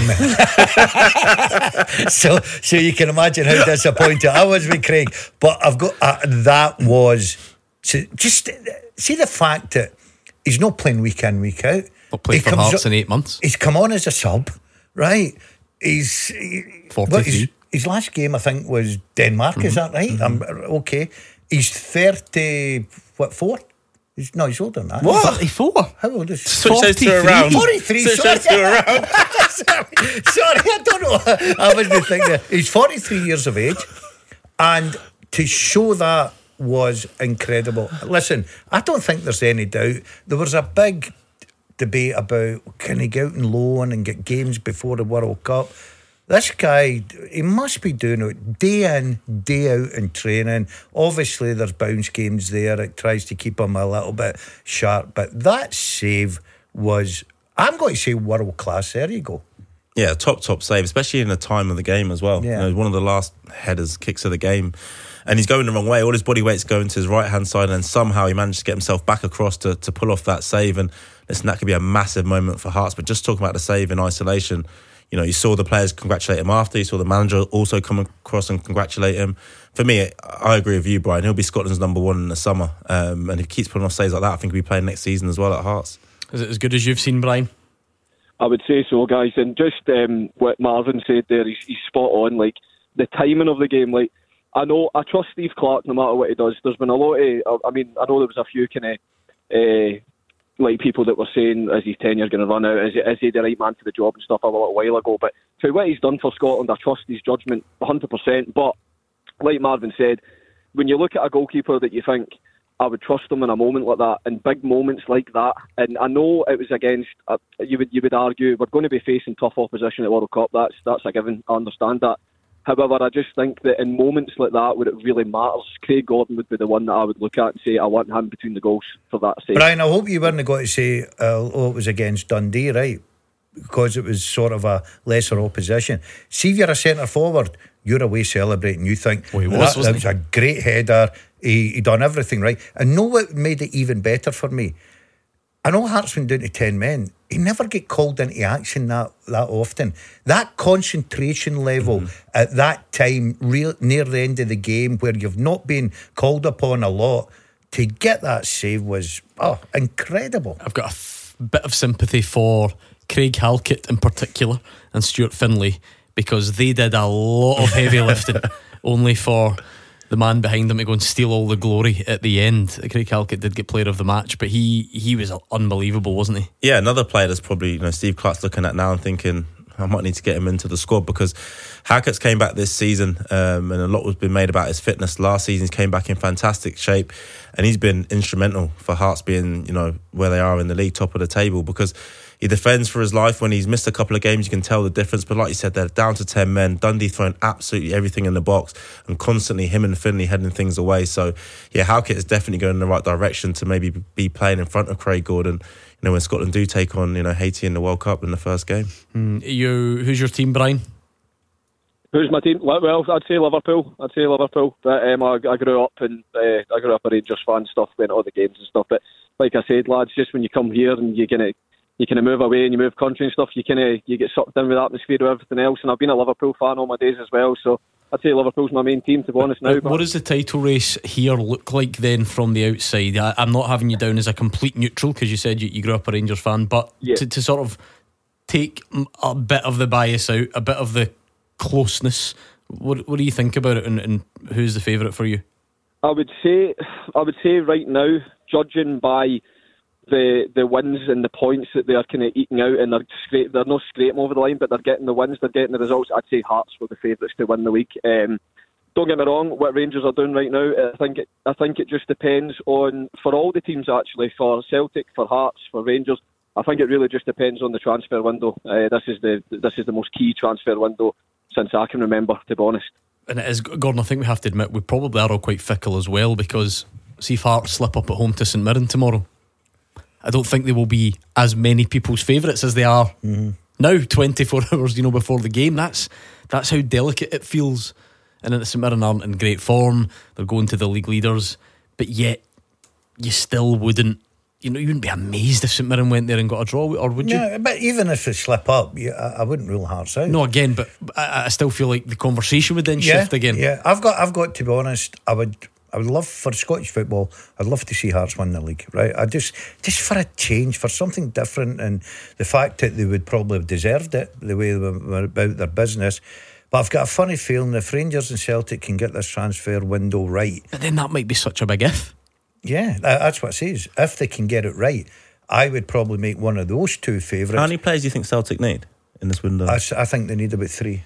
so, so you can imagine how disappointed I was with Craig. But I've got uh, that was so just see the fact that he's not playing week in, week out. Not played He for comes Hearts up- in eight months. He's come on as a sub, right? He's he, forty-three. what, his, his last game, I think, was Denmark. Mm-hmm. Is that right? Mm-hmm. I'm okay. He's thirty. What four? He's, no, he's older than that. What? thirty-four? How old is he? Switch those two around. forty-three. Switch Sorry. those two around. sorry, sorry, I don't know. I was thinking he's forty-three years of age, and to show that was incredible. Listen, I don't think there's any doubt. There was a big debate about can he go out and loan and get games before the World Cup. This guy, he must be doing it day in, day out in training. Obviously, there's bounce games there. It tries to keep him a little bit sharp. But that save was, I'm going to say, world class. There you go. Yeah, top, top save, especially in the time of the game as well. Yeah. You know, one of the last headers, kicks of the game. And he's going the wrong way. All his body weight's going to his right-hand side, and somehow he managed to get himself back across to, to pull off that save. And listen, that could be a massive moment for Hearts. But just talking about the save in isolation, you know, you saw the players congratulate him after. You saw the manager also come across and congratulate him. For me, I agree with you, Brian. He'll be Scotland's number one in the summer. Um, and if he keeps putting off saves like that, I think he'll be playing next season as well at Hearts. Is it as good as you've seen, Brian? I would say so, guys. And just um, what Marvin said there, he's, he's spot on. Like, the timing of the game, like, I know, I trust Steve Clarke no matter what he does. There's been a lot of, I mean, I know there was a few kind of, uh, like, people that were saying, is his tenure going to run out? Is he, is he the right man for the job and stuff a little while ago? But for what he's done for Scotland, I trust his judgment one hundred percent. But, like Marvin said, when you look at a goalkeeper that you think, I would trust him in a moment like that, and big moments like that. And I know it was against, uh, you would you would argue, we're going to be facing tough opposition at the World Cup. That's that's a given. I understand that. However, I just think that in moments like that, where it really matters, Craig Gordon would be the one that I would look at and say, I want him between the goals for that sake. Brian, I hope you weren't going to say, uh, oh, it was against Dundee, right? Because it was sort of a lesser opposition. See if you're a centre forward, you're away celebrating. You think, well, he was, that, wasn't that was a great header. He, he done everything right. And know what made it even better for me? I know Hearts went down to ten men. He never get called into action that, that often. That concentration level mm-hmm. at that time, real, near the end of the game, where you've not been called upon a lot, to get that save was oh incredible. I've got a f- bit of sympathy for Craig Halkett in particular and Stuart Finlay, because they did a lot of heavy lifting only for the man behind them to go and steal all the glory at the end. Craig Halkett did get player of the match, but he he was unbelievable, wasn't he? Yeah, another player that's probably, you know, Steve Clarke's looking at now and thinking, I might need to get him into the squad, because Hackett's came back this season, um, and a lot has been made about his fitness. Last season, he came back in fantastic shape, and he's been instrumental for Hearts being, you know, where they are in the league, top of the table, because he defends for his life. When he's missed a couple of games, you can tell the difference. But like you said, they're down to ten men. Dundee throwing absolutely everything in the box, and constantly him and Finlay heading things away. So, yeah, Halkett is definitely going in the right direction to maybe be playing in front of Craig Gordon, you know, when Scotland do take on, you know, Haiti in the World Cup in the first game. Mm, you, who's your team, Brian? Who's my team? Well, I'd say Liverpool. I'd say Liverpool. But um, I, I grew up and uh, I grew up a Rangers fan, stuff, went to all the games and stuff. But like I said, lads, just when you come here and you kind of you kind of move away and you move country and stuff, you kind of you get sucked in with the atmosphere of everything else. And I've been a Liverpool fan all my days as well, so I'd say Liverpool's my main team, to be honest now. What does the title race here look like then from the outside? I, I'm not having you down as a complete neutral, because you said you, you grew up a Rangers fan, but yeah. to, to sort of take a bit of the bias out, a bit of the closeness, what what do you think about it, and, and who's the favourite for you? I would say, I would say right now, judging by the the wins and the points that they're kind of eating out, and they're scrape, they're not scraping over the line, but they're getting the wins, they're getting the results. I'd say Hearts were the favourites to win the week. Um, don't get me wrong, what Rangers are doing right now, I think it, I think it just depends on, for all the teams actually, for Celtic, for Hearts, for Rangers. I think it really just depends on the transfer window. Uh, this is the this is the most key transfer window since I can remember, to be honest. And it is, Gordon, I think we have to admit we probably are all quite fickle as well, because see if Hearts slip up at home to St Mirren tomorrow, I don't think they will be as many people's favourites as they are mm-hmm. now, twenty-four hours, you know, before the game. That's that's how delicate it feels. And then St Mirren aren't in great form. They're going to the league leaders, but yet you still wouldn't, you know, you wouldn't be amazed if St Mirren went there and got a draw, or would you? Yeah, but even if they slip up, you, I, I wouldn't rule Hearts out. No, again, but I, I still feel like the conversation would then yeah, shift again. Yeah, I've got, I've got to be honest. I would. I would love, for Scottish football, I'd love to see Hearts win the league, right? I just, just for a change, for something different, and the fact that they would probably have deserved it, the way they were about their business. But I've got a funny feeling if Rangers and Celtic can get this transfer window right, but then that might be such a big if. Yeah, that's what it says. If they can get it right, I would probably make one of those two favourites. How many players do you think Celtic need in this window? I, I think they need about three,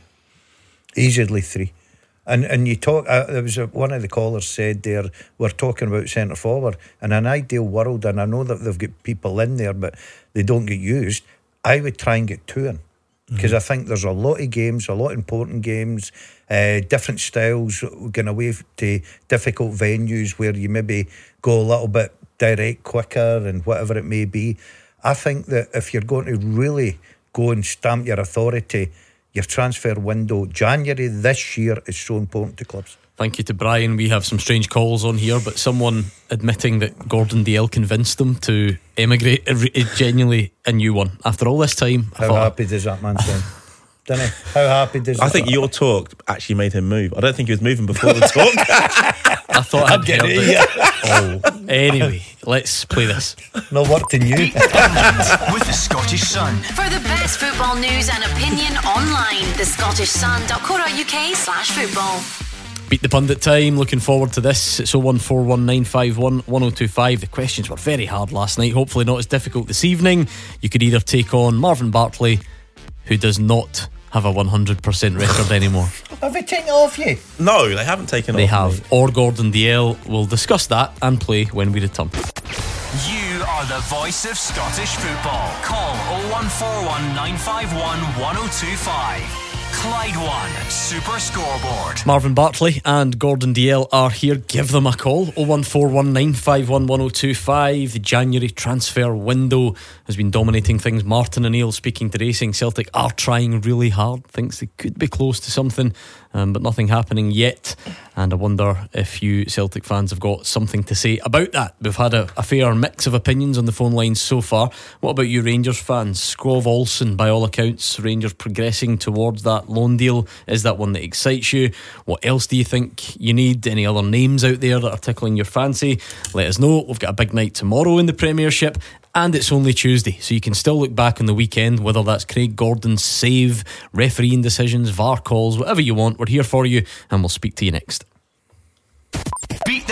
easily three. And and you talk, uh, there was a, one of the callers said there, we're talking about centre forward. In an ideal world, and I know that they've got people in there, but they don't get used, I would try and get two in. Because mm-hmm. I think there's a lot of games, a lot of important games, uh, different styles, going away to difficult venues where you maybe go a little bit direct, quicker, and whatever it may be. I think that if you're going to really go and stamp your authority, your transfer window, January this year, is so important to clubs. Thank you to Brian. We have some strange calls on here, but someone admitting that Gordon Dalziel convinced them to emigrate is genuinely a new one. After all this time, I how thought, happy does that man sound? Don't he? How happy does I think your talk actually made him move. I don't think he was moving before the talk. I thought I'd get it. it. Oh. Anyway, let's play this. No work to you. With the Scottish Sun. For the best football news and opinion online, the scottish sun dot co dot uk slash football. Beat the pundit time. Looking forward to this. It's oh one four one nine five one one oh two five. The questions were very hard last night. Hopefully not as difficult this evening. You could either take on Marvin Bartley, who does not have a one hundred percent record anymore. Have they taken it off you? No, they haven't taken it they off have. Me. Or Gordon Dalziel. We'll discuss that and play when we return. You are the voice of Scottish football. Call oh one four one nine five one one oh two five. Clyde One Super Scoreboard. Marvin Bartley and Gordon Dalziel are here. Give them a call. oh one four one nine five one one oh two five. The January transfer window has been dominating things. Martin O'Neill speaking to Racing. Celtic are trying really hard. Thinks they could be close to something, um, but nothing happening yet. And I wonder if you Celtic fans have got something to say about that. We've had a, a fair mix of opinions on the phone lines so far. What about you Rangers fans? Skov Olsen, by all accounts, Rangers progressing towards that loan deal. Is that one that excites you? What else do you think you need? Any other names out there that are tickling your fancy? Let us know. We've got a big night tomorrow in the Premiership, and it's only Tuesday, so you can still look back on the weekend, whether that's Craig Gordon's save, refereeing decisions, V A R calls, whatever you want. We're here for you, and we'll speak to you next. Beat the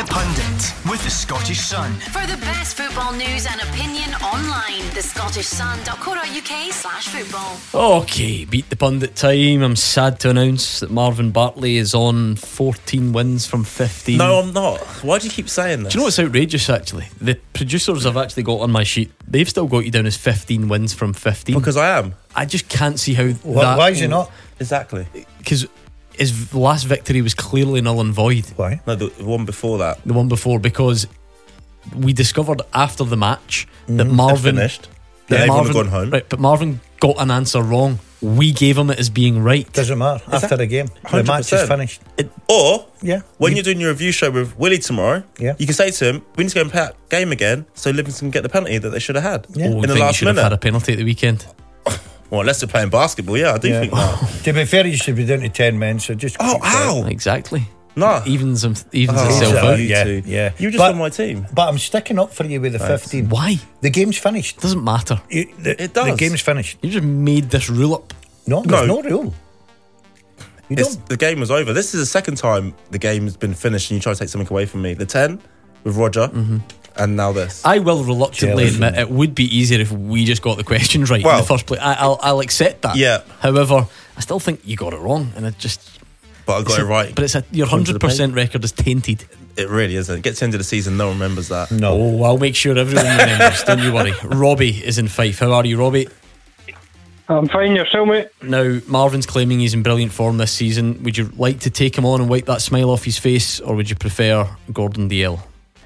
The Pundit with the Scottish Sun. For the best football news and opinion online, the scottish sun dot co dot uk slash football. Okay, beat the pundit time. I'm sad to announce that Marvin Bartley is on fourteen wins from fifteen. No, I'm not. Why do you keep saying this? Do you know what's outrageous actually? The producers have actually got on my sheet, they've still got you down as fifteen wins from fifteen. Because I am. I just can't see how Why, that, why is he not? Exactly. Because his last victory was clearly null and void. Why? No, the one before that. The one before, because we discovered after the match that Mm-hmm. Marvin finished. that Yeah, everyone Marvin, had gone home. Right, but Marvin got an answer wrong. We gave him it as being right. Doesn't matter. Is After that- the game, one the hundred match is percent. finished. Or, Yeah. when You- you're doing your review show with Willie tomorrow, Yeah. you can say to him, we need to go and play that game again so Livingston can get the penalty that they should have had Yeah. Oh, in I the think you last should have minute. had a penalty at the weekend. Well, unless they're playing basketball, yeah, I do Yeah. think that. To be fair, you should be down to ten men. So just Oh, keep quiet. ow! Exactly. No. Evens him, evens Oh, himself yeah. out. you Yeah, two. yeah. You just But- on my team. But I'm sticking up for you with the fifteen. Why? The game's finished. Doesn't matter. You, the, It does. The game's finished. You just made this rule up. No, there's No. no, rule. You It's, don't. the game was over. This is the second time the game's been finished and you try to take something away from me. The ten with Roger, Mm-hmm. and now this. I will reluctantly Jealous. admit it would be easier if we just got the questions right in Well- the first place. I, I'll, I'll accept that. Yeah. However, I still think you got it wrong, and it just. But I got it's it a- right. But it's a your According to hundred the percent record is tainted. It really isn't. It gets to the end of the season, no one remembers that. No. Oh, I'll make sure everyone remembers. Don't you worry. Robbie is in Fife. How are you, Robbie? I'm fine, yourself, mate. Now, Marvin's claiming he's in brilliant form this season. Would you like to take him on and wipe that smile off his face, or would you prefer Gordon Dalziel?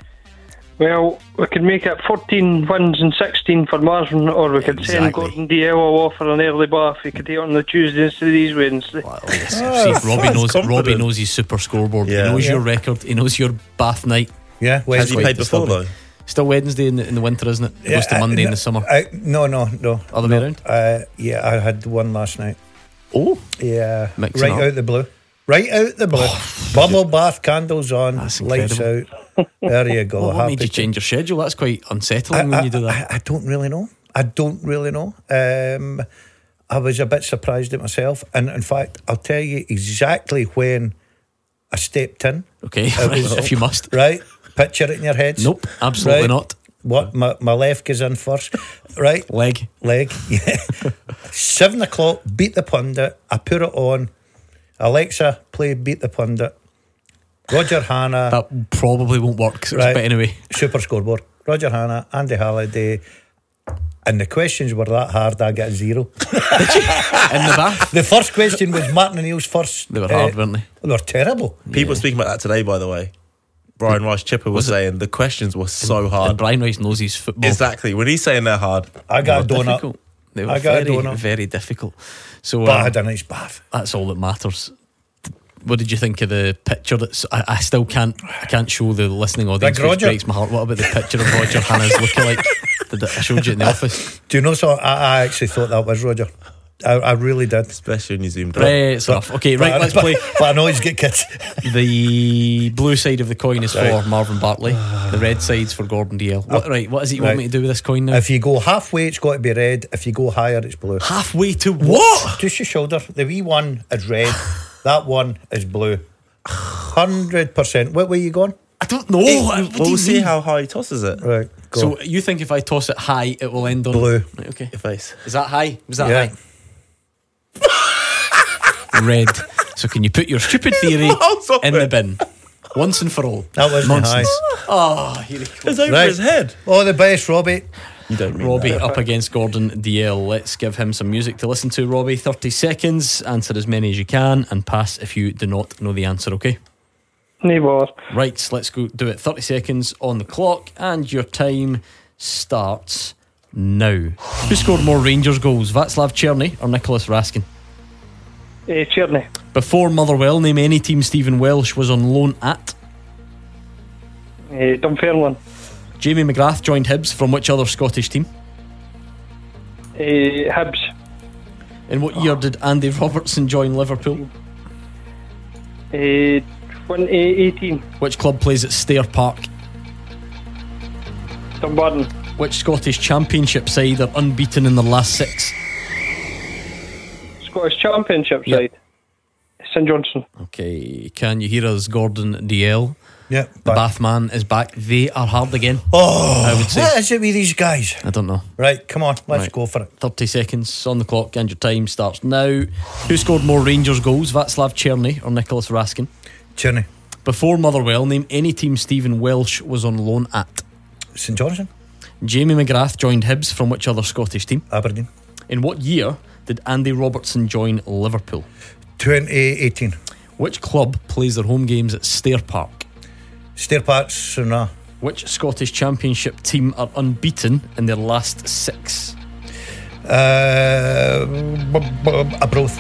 Well, we could make it fourteen wins and sixteen for Marvin, or we could send Exactly. Gordon Dalziel off for an early bath. He could do it on the Tuesday instead of these Wednesday. Well, yes, see, Robbie that's knows. confident. Robbie knows his super scoreboard. Yeah. He knows Yeah. your record. He knows your bath night. Yeah. Has he Wednesday. played before, though? Still Wednesday in the, in the winter, isn't it? It goes to uh, Monday no, in the summer. I, no, no, no. Other no. way around? Uh, yeah, I had one last night. Oh, Yeah. Mixing right up. out the blue. Right out the blue. Bubble bath, candles on, That's lights incredible. out. There you go. well, what Happy made you to- change your schedule? That's quite unsettling I, when I- you do that. I, I don't really know. I don't really know. Um, I was a bit surprised at myself. And in fact, I'll tell you exactly when I stepped in. Okay, It was- if you must. Right? Picture it in your heads. Nope, absolutely Right? not. What? My, my left goes in first. Right? Leg. Leg. Yeah. Seven o'clock, Beat the Pundit. I put it on. Alexa, play Beat the Pundit. Roger Hanna. That probably won't work. Right. But anyway, Super scoreboard. Roger Hanna, Andy Halliday. And the questions were that hard, I got a zero. in the bath, The first question was Martin O'Neill's first. they were hard, weren't they? They were terrible. People were speaking about that today, by the way. Brian Rice Chipper was, Was it- saying the questions were so And hard. Brian Rice knows his football. Exactly. When he's saying they're hard, I got a They were donut, difficult. They were I got a very, donut. very difficult. So but I um, had a nice bath. that's all that matters. What did you think of the picture? That's I, I still can't. I can't show the listening audience, Big which Roger. breaks my heart. What about the picture of Roger Hanna's lookalike? Did I I showed you in the office? Do you know, so I, I actually thought that was Roger. I, I really did. especially when you zoomed Right, up. it's enough. Okay, right, But- let's but- play. But I know he's got kids. The blue side of the coin is Right. for Marvin Bartley. The red side's for Gordon Dalziel. What, right, what is it you want Right. me to do with this coin now? If you go halfway, it's got to be red. If you go higher, it's blue. Halfway to what? Just your shoulder. The wee one is red. That one is blue. Hundred percent. What way you going? I don't know. It- What do we'll you see mean? how high he tosses it. Right. Go. So you think if I toss it high, it will end on Blue. Right, okay. Your face. Is that high? Was that Yeah. high? Red. So can you put your stupid theory Oh, stop in the it. bin once and for all? That wasn't Nonsense. high. Oh, here he It's goes. over Right. his head. All the best, Robbie. You don't mean Robbie that. up against Gordon Dalziel. Let's give him some music to listen to. Robbie, thirty seconds. Answer as many as you can and pass if you do not know the answer. Okay. No bother. Right, let's go do it. thirty seconds on the clock, and your time starts now. Who scored more Rangers goals, Václav Černý or Nicholas Raskin? Uh, Tierney. Before Motherwell, name any team Stephen Welsh was on loan at. Uh, Dunfermline. Jamie McGrath joined Hibs from which other Scottish team? Uh, Hibs. In what year did Andy Robertson join Liverpool? Uh, twenty eighteen. Which club plays at Stair Park? Dumbarton. Which Scottish Championship side are unbeaten in their last six? Scottish Championship Yep. side. St Johnstone. Okay, can you hear us, Gordon Dalziel? Yeah, the Bathman is back. They are hard again. Oh, I would say. What is it with these guys? I don't know. Right, come on, let's Right. go for it. thirty seconds on the clock and your time starts now. Who scored more Rangers goals, Václav Černý or Nicholas Raskin? Černý. Before Motherwell, name any team Stephen Welsh was on loan at. St Johnstone. Jamie McGrath joined Hibs from which other Scottish team? Aberdeen. In what year did Andy Robertson join Liverpool? twenty eighteen. Which club plays their home games at Stair Park? Stair Park, Sunna. Which Scottish Championship team are unbeaten in their last six? Uh, b- b- Arbroath.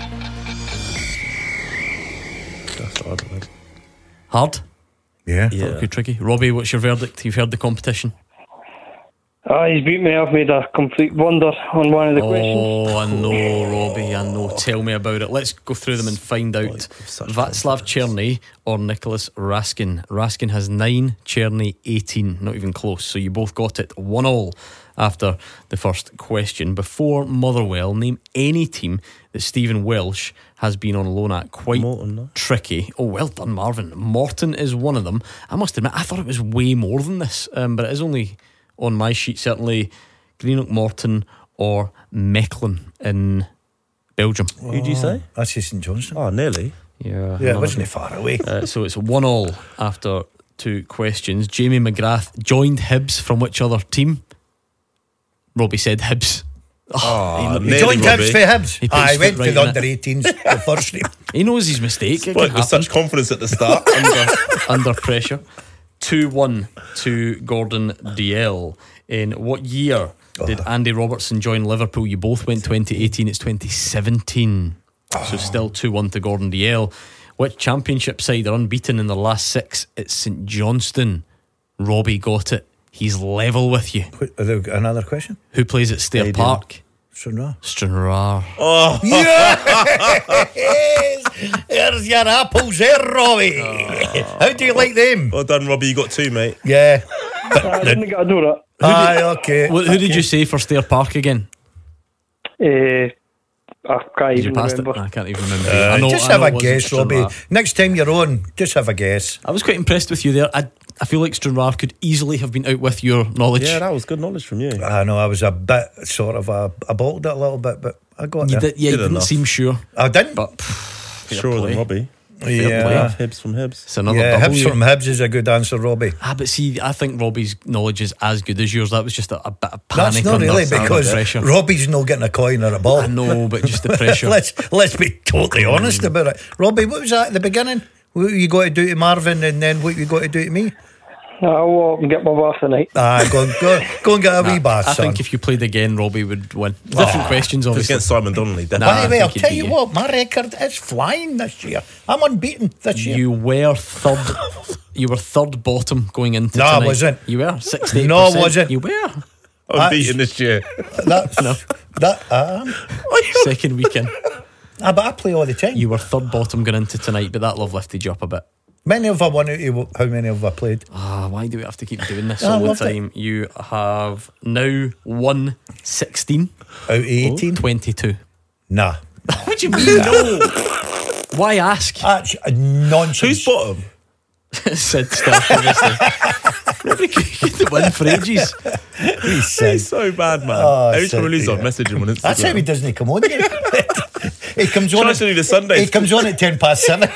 That's hard. Like. Hard? Yeah. Thought it could be tricky. Robbie, what's your verdict? You've heard the competition. Ah, he's beat me. I've made a complete blunder on one of the questions. Oh, I know, Robbie, I know. Tell me about it. Let's go through them and find out. Václav Černý or Nicholas Raskin. Raskin has nine, Černý eighteen. Not even close. So you both got it one all after the first question. Before Motherwell, name any team that Stephen Welsh has been on loan at. Quite Morton, no? tricky. Oh, well done, Marvin. Morton is one of them. I must admit, I thought it was way more than this, um, but it is only on my sheet, certainly Greenock Morton or Mechelen in Belgium. Oh, Who do you say? That's St Johnstone. Oh, nearly. Yeah, Yeah, it wasn't far away. Uh, so it's one all after two questions. Jamie McGrath joined Hibs from which other team? Robbie said Hibs. Oh, He joined Hibs for Hibs. He put his I foot went right for in the it. under eighteens, the first name. He knows his mistake. It Spoke can with happen such confidence at the start. under, under pressure. two one to Gordon D L. In what year did Andy Robertson join Liverpool? You both went twenty eighteen, it's twenty seventeen. So still two one to Gordon D L. Which championship side are unbeaten in the last six? It's St Johnstone. Robbie got it. He's level with you. Another question? Who plays at Stair Stadium. Park? Stranraer. Stranraer. Oh, Yes! There's your apples there, Robbie. How do you like them? well done, Robbie. You got two, mate. Yeah. I didn't get to know that. Aye, okay. Who, who did you say for Stair Park again? Uh, I can't Did you even pass it? remember. I can't even remember. Uh, I know, just I have know a it wasn't guess, Robbie. Stranraer. Next time you're on, just have a guess. I was quite impressed with you there. I, I feel like Stranraer could easily have been out with your knowledge. Yeah, that was good knowledge from you. I know I was a bit sort of a, I bottled it a little bit, but I got You there. did, yeah, you Good didn't enough. seem sure. I didn't. But fair Sure play. than Robbie. Yeah. Hibs from Hibs. It's another Yeah, double. Hibs you- from Hibs is a good answer, Robbie. Ah, but see, I think Robbie's knowledge is as good as yours. That was just a, a bit of That's panic. not under really under because pressure. Robbie's not getting a coin or a ball. I know, but just the pressure. let's let's be totally honest about it. Robbie, what was that at the beginning? What you got to do to Marvin, and then what you got to do to me? I'll go up and get my bath tonight. Ah, go go go and get a wee bath, I son. think if you played again, Robbie would win. Different questions, Just obviously. against Simon Donnelly. Nah, Definitely. By the I way, I'll think he'd tell beat you you. what, my record is flying this year. I'm unbeaten this year. You were third. You were third bottom going into No, I tonight. wasn't. You were sixty-eight. No, I wasn't. You were I'm beating this year. That's No. that. Um, second weekend. ah, but I play all the time. You were third bottom going into tonight, but that love lifted you up a bit. Many of I won out of how many have I played? Ah, why do we have to keep doing this I all the loved it. time? You have now won sixteen. Out of eighteen? twenty-two. Nah. What do you mean? No. Why ask? That's a nonsense. Who's bottom? Said stuff, obviously. Maybe could get the win for ages. He said. He's so bad, man. Oh, Every time we lose, so- I'll message him on Instagram. That's how he doesn't come on here. He comes on. Try At, to do the Sundays. he comes on at ten past seven.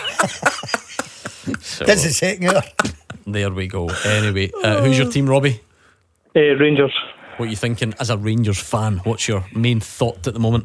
So, That's the second hour. there we go. Anyway, uh, who's your team, Robbie? Uh, Rangers. What are you thinking as a Rangers fan? What's your main thought at the moment?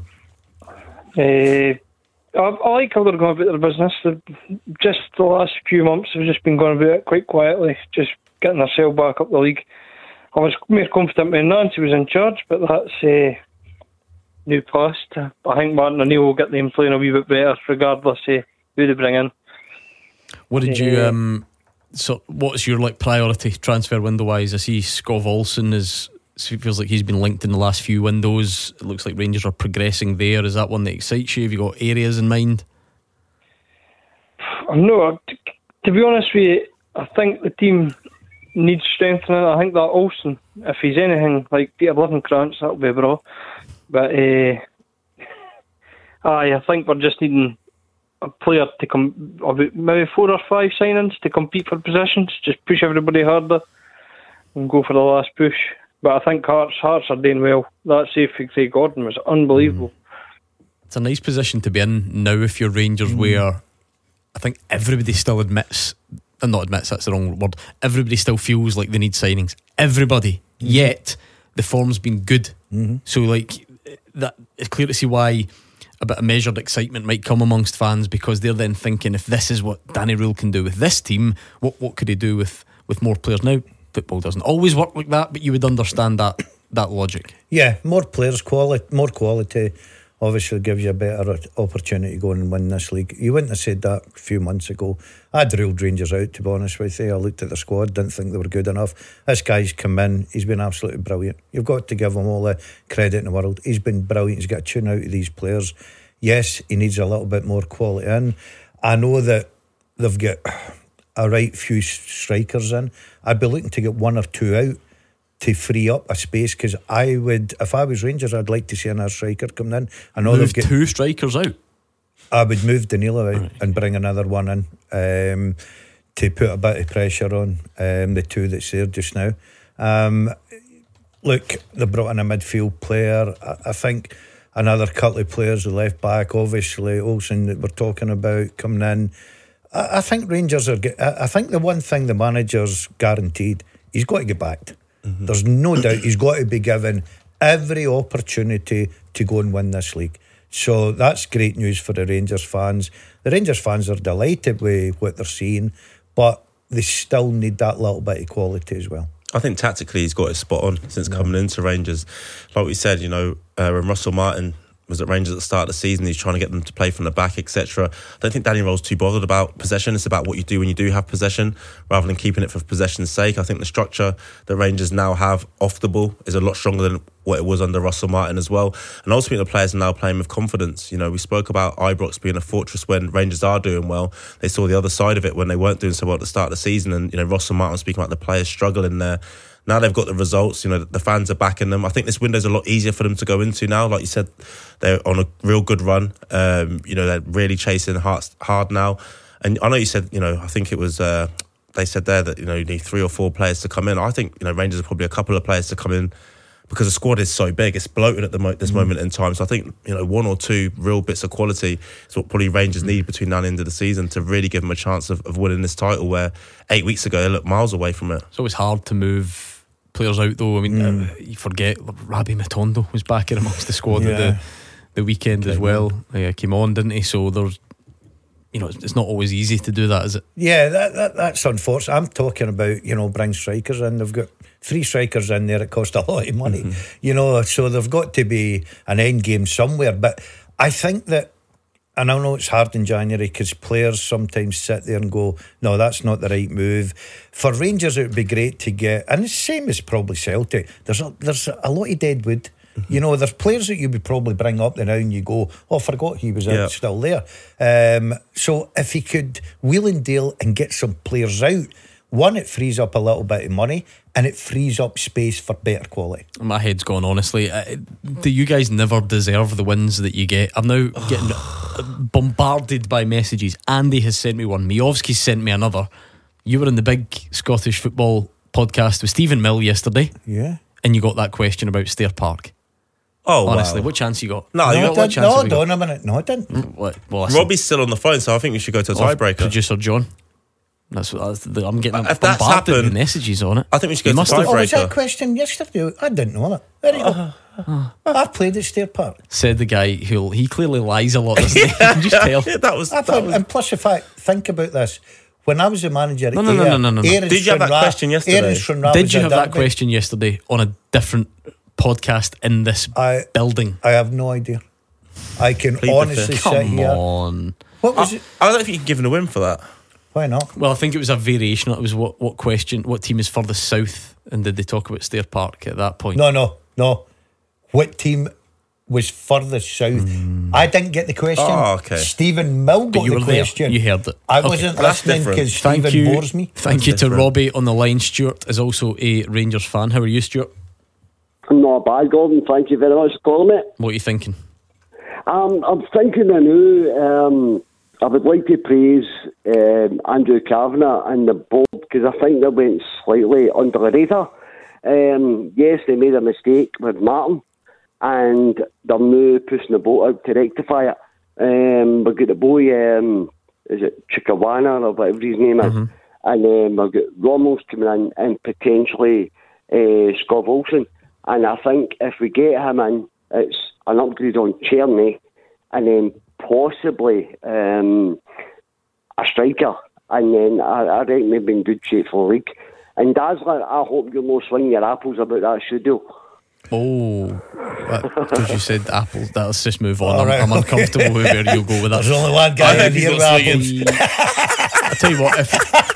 Uh, I, I like how they're going about their business. They've, just the last few months, they've just been going about it quite quietly, just getting themselves back up the league. I was more confident when Nancy was in charge, but that's uh, new past. I think Martin O'Neill will get them playing a wee bit better, regardless of who they bring in. What did you Yeah. um? So, what's your like priority transfer window wise? I see Skov Olsen is. It feels like he's been linked in the last few windows. It looks like Rangers are progressing there. Is that one that excites you? Have you got areas in mind? No, to, to be honest with you, I think the team needs strengthening. I think that Olsen, if he's anything like Peter Livenkrantz, that'll be a bra. But uh, aye, I think we're just needing a player to come, about maybe four or five signings to compete for positions, just push everybody harder and go for the last push. But I think Hearts Hearts are doing well. That save for Craig Gordon was unbelievable. It's a nice position to be in now if you're Rangers, mm. where I think everybody still admits, and not admits, that's the wrong word, everybody still feels like they need signings. Everybody. Mm. Yet the form's been good. Mm-hmm. So like that, it's clear to see why a bit of measured excitement might come amongst fans, because they're then thinking, if this is what Danny Rule can do with this team, what what could he do with, with more players? Now, football doesn't always work like that, but you would understand that that logic. Yeah, more players, quality, more quality obviously gives you a better opportunity to go and win this league. You wouldn't have said that a few months ago. I'd ruled Rangers out, to be honest with you. I looked at the squad, didn't think they were good enough. This guy's come in, he's been absolutely brilliant. You've got to give him all the credit in the world. He's been brilliant. He's got a tune out of these players. Yes, he needs a little bit more quality in. I know that they've got a right few strikers in. I'd be looking to get one or two out to free up a space, because I would, if I was Rangers, I'd like to see another striker coming in. I know move they've got two strikers out. I would move Danilo out, right, and bring another one in, um, to put a bit of pressure on um, the two that's there just now. Um, look, they brought in a midfield player. I, I think another couple of players, the left back, obviously Olsen that we're talking about coming in. I, I think Rangers are. I, I think the one thing the manager's guaranteed, he's got to get backed. Mm-hmm. There's no doubt he's got to be given every opportunity to go and win this league. So that's great news for the Rangers fans. The Rangers fans are delighted with what they're seeing, but they still need that little bit of quality as well. I think tactically he's got it spot on since no. coming into Rangers. Like we said, you know, uh, when Russell Martin was at Rangers at the start of the season, he's trying to get them to play from the back, et cetera. I don't think Danny Role's too bothered about possession. It's about what you do when you do have possession, rather than keeping it for possession's sake. I think the structure that Rangers now have off the ball is a lot stronger than what it was under Russell Martin as well. And ultimately the players are now playing with confidence. You know, we spoke about Ibrox being a fortress when Rangers are doing well. They saw the other side of it when they weren't doing so well at the start of the season. And, you know, Russell Martin was speaking about the players struggling there. Now they've got the results, you know, the fans are backing them. I think this window's a lot easier for them to go into now. Like you said, they're on a real good run. Um, you know, they're really chasing Hearts hard now. And I know you said, you know, I think it was, uh, they said there that, you know, you need three or four players to come in. I think, you know, Rangers are probably a couple of players to come in, because the squad is so big. It's bloated at the mo- this mm. moment in time. So I think, you know, one or two real bits of quality is what probably Rangers need between now and the end of the season to really give them a chance of, of winning this title, where eight weeks ago they looked miles away from it. It's always hard to move players out though. I mean, mm. uh, you forget Rabbi Matondo was back in amongst the squad yeah. at the, the weekend Great as well. Uh, came on, didn't he? So there's, you know, it's, it's not always easy to do that, is it? Yeah, that, that that's unfortunate. I'm talking about, you know, bring strikers in. They've got three strikers in there. It cost a lot of money, mm-hmm. you know. So there've got to be an end game somewhere. But I think that, and I know it's hard in January because players sometimes sit there and go, no, that's not the right move. For Rangers, it would be great to get, and it's the same as probably Celtic, there's a, there's a lot of dead wood. Mm-hmm. You know, there's players that you would probably bring up there now and you go, oh, I forgot he was yeah. out, still there. Um, so if he could wheel and deal and get some players out, one, it frees up a little bit of money, and it frees up space for better quality. My head's gone, honestly. Uh, do you guys never deserve the wins that you get? I'm now getting bombarded by messages. Andy has sent me one. Miovski's sent me another. You were in the big Scottish football podcast with Stephen Mill yesterday. Yeah. And you got that question about Stair Park. Oh, honestly, wow. what chance you got? No, no, you what didn't. chance No, you don't got? a minute. No, I didn't. What? Well, Robbie's still on the phone, so I think we should go to a tiebreaker. Producer John. That's what that's the, I'm getting if that's bombarded happened, with messages on it. I think we should go you to a tiebreaker. Oh, was that a question yesterday? I didn't know that. There you go. Uh, I've played at Stair Park. Said the guy who he clearly lies a lot, doesn't he? yeah, you can just tell. Yeah, that was, I that played, was... And plus the fact, think about this. When I was the manager at no, no, no, Ayr, no, no, no, no. Ayr Did you have that Stranraer, question yesterday? Stranraer Did you have that derby. question yesterday on a different podcast in this I, building? I have no idea. I can Plead honestly Come sit here. on. What was I, it? I don't know if you can give him a win for that. Why not? Well, I think it was a variation. It was what, what question, what team is furthest south? And did they talk about Stair Park at that point? No, no, no. What team was furthest south? Mm. I didn't get the question. Oh, okay. Stephen Mill got you the were there. question. You heard it. I Okay. wasn't That's listening different. because Thank Stephen you. bores me. Thank That's you to different. Robbie on the line. Stuart is also a Rangers fan. How are you, Stuart? I'm not bad, Gordon. Thank you very much for calling me. What are you thinking? Um, I'm thinking I know um, I would like to praise um, Andrew Kavanagh and the board because I think they went slightly under the radar. Um, yes, they made a mistake with Martin and they're now pushing the boat out to rectify it. Um, we've got the boy, um, is it Chikawana or whatever his name is, mm-hmm. and um, we've got Ramos coming in and potentially uh, Scott Olsen. And I think if we get him in, it's an upgrade on Cherny and then possibly um, a striker, and then I, I reckon they've been in good shape for the league. And Dazzler, I hope you'll not swing your apples about that studio. Oh, because you said apples. Let's just move on. I'm, right. I'm uncomfortable with where you'll go with that. There's only one guy in here with apples. I tell you what, if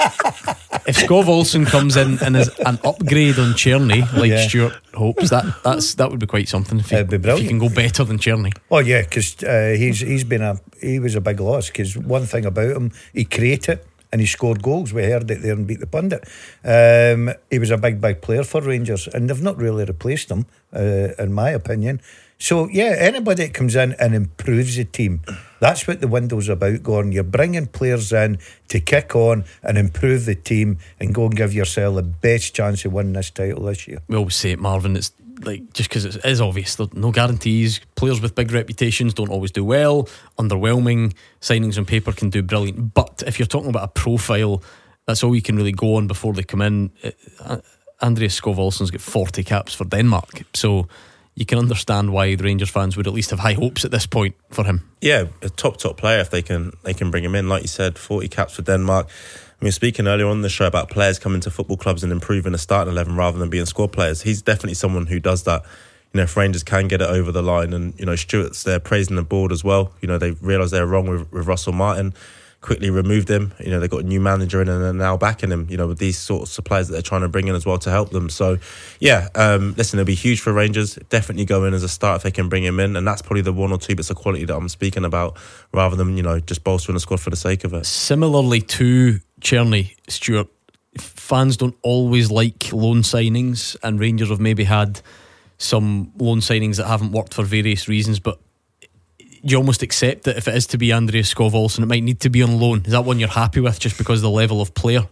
if Scott Olsen comes in and is an upgrade on Cherny, like yeah. Stuart hopes, that that's that would be quite something. If you, It'd be brilliant. If you can go better than Cherny. Oh yeah, because uh, he's he's been a he was a big loss. Because one thing about him, he created and he scored goals. We heard it there and beat the pundit. Um, he was a big big player for Rangers, and they've not really replaced him, uh, in my opinion. So yeah, anybody that comes in and improves the team, that's what the window's about, Gordon. You're bringing players in to kick on and improve the team and go and give yourself the best chance of winning this title this year. We always say it, Marvin, it's like, just because it is obvious, there's no guarantees. Players with big reputations don't always do well. Underwhelming signings on paper can do brilliant, but if you're talking about a profile, that's all you can really go on before they come in. uh, Andreas Skov Olsen's got forty caps for Denmark, so you can understand why the Rangers fans would at least have high hopes at this point for him. Yeah, a top top player if they can they can bring him in. Like you said, forty caps for Denmark. We were speaking earlier on the show about players coming to football clubs and improving a starting eleven rather than being squad players. He's definitely someone who does that. You know, if Rangers can get it over the line, and you know, Stuart's there praising the board as well. You know, they realised they were wrong with, with Russell Martin, quickly removed him. You know, they got a new manager in and are now backing him. You know, with these sort of suppliers that they're trying to bring in as well to help them. So, yeah, um, listen, it'll be huge for Rangers. Definitely go in as a start if they can bring him in, and that's probably the one or two bits of quality that I'm speaking about, rather than you know just bolstering the squad for the sake of it. Similarly to Cherny, Stuart, fans don't always like loan signings, and Rangers have maybe had some loan signings that haven't worked for various reasons, but you almost accept that if it is to be Andreas Skov Olsen, it might need to be on loan. Is that one you're happy with just because of the level of player?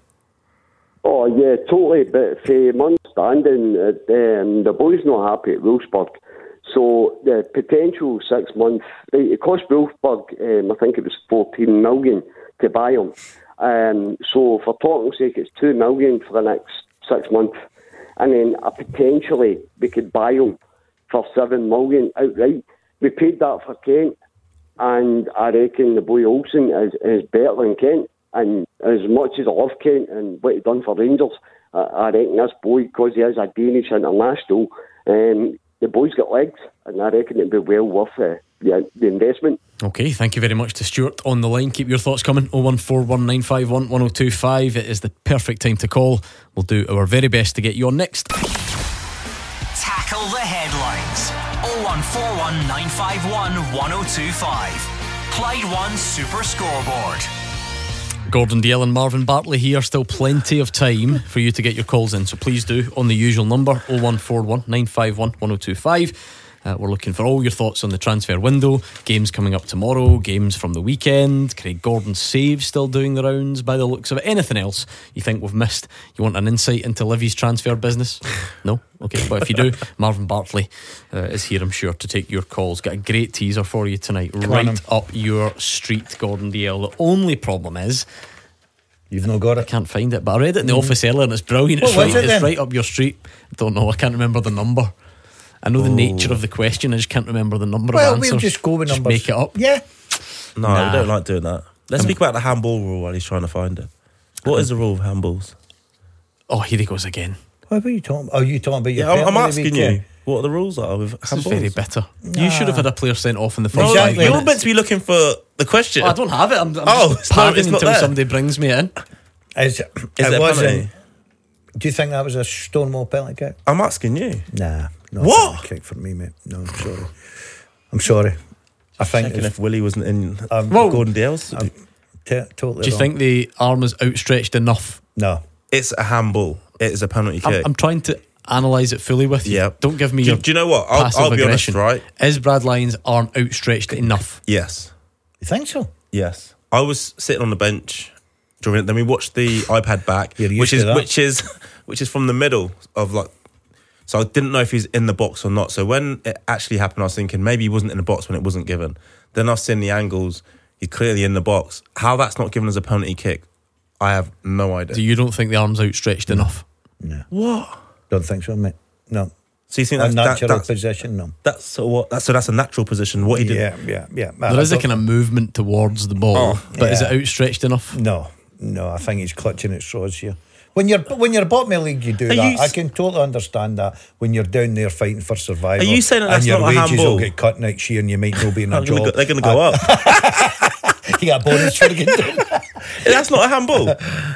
Oh yeah, totally. But for my understanding, uh, um, the boy's not happy at Wolfsburg, so the potential six months. Right, it cost Wolfsburg, um, I think it was fourteen million to buy him. Um, so for talking's sake, it's two million for the next six months, and then uh, potentially we could buy him for seven million outright. We paid that for Kent, and I reckon the boy Olsen is, is better than Kent. And as much as I love Kent and what he done for Rangers, I, I reckon this boy, because he is a Danish international, um, the boy's got legs, and I reckon it'd be well worth uh, the, the investment. Okay, thank you very much to Stuart on the line. Keep your thoughts coming. oh one four one nine five one one oh two five. It is the perfect time to call. We'll do our very best to get you on next. Tackle the headlines. oh one four one nine five one one oh two five. Clyde One Super Scoreboard. Gordon Dalziel and Marvin Bartley here. Still plenty of time for you to get your calls in, so please do on the usual number oh one four one nine five one one oh two five. Uh, we're looking for all your thoughts on the transfer window, games coming up tomorrow, games from the weekend, Craig Gordon's save still doing the rounds by the looks of it. Anything else you think we've missed? You want an insight into Livy's transfer business? No? Okay, but if you do, Marvin Bartley uh, is here, I'm sure, to take your calls. Got a great teaser for you tonight. Come right on, up your street, Gordon Dalziel. The only problem is you've not got it. I can't find it, but I read it in the mm. office earlier and it's brilliant. It's, right, it it's right up your street. I don't know, I can't remember the number. I know oh. the nature of the question, I just can't remember the number well, of answers. We'll just go with just numbers. Make it up. Yeah. No, nah. we don't like doing that. Let's um, speak about the handball rule while he's trying to find it. What um, is the rule of handballs? Oh, here he goes again. What are you talking about? Oh, you talking about your Yeah, I'm, I'm asking you what are the rules are with handballs. This is very bitter. Nah. You should have had a player sent off in the first no, five minutes. You're meant to be looking for the question. Oh, I don't have it. I'm, I'm oh, just padding no, until there. somebody brings me in. Is, is it it wasn't. Do you think that was a Stonewall penalty kick? I'm asking you. Nah. Not what? A kick for me, mate. No, I'm sorry. I'm sorry. I think Checking if Willie wasn't in um, Gordon Dalziel's. I'm t- totally. Do you wrong. think the arm is outstretched enough? No. It's a handball. It is a penalty I'm, kick. I'm trying to analyse it fully with you. Yeah. Don't give me do, your do you know what? I'll, passive I'll be aggression. honest, right? Is Brad Lyons' arm outstretched enough? Yes. You think so? Yes. I was sitting on the bench during it. Then we watched the iPad back, You're used which to is that. which is which is from the middle of like. So I didn't know if he's in the box or not. So when it actually happened, I was thinking maybe he wasn't in the box when it wasn't given. Then I've seen the angles. He's clearly in the box. How that's not given as a penalty kick, I have no idea. Do you don't think the arm's outstretched enough? No. What? Don't think so, mate. No. So you think A that's, that, natural that's position? No. That's so what? That's so that's a natural position. What he did. Yeah, yeah, yeah. There is a kind of movement towards the ball, Oh, but is yeah. it outstretched enough? No, no. I think he's clutching at straws here. When you're when you're bottom of the league, you do Are that. you I s- can totally understand that. When you're down there fighting for survival, Are you saying that and that's your not a wages handball? will get cut next year, and you might not be in a They're gonna job. go- they're going to go up. You got a bonus for getting done. That's not a handball. Uh,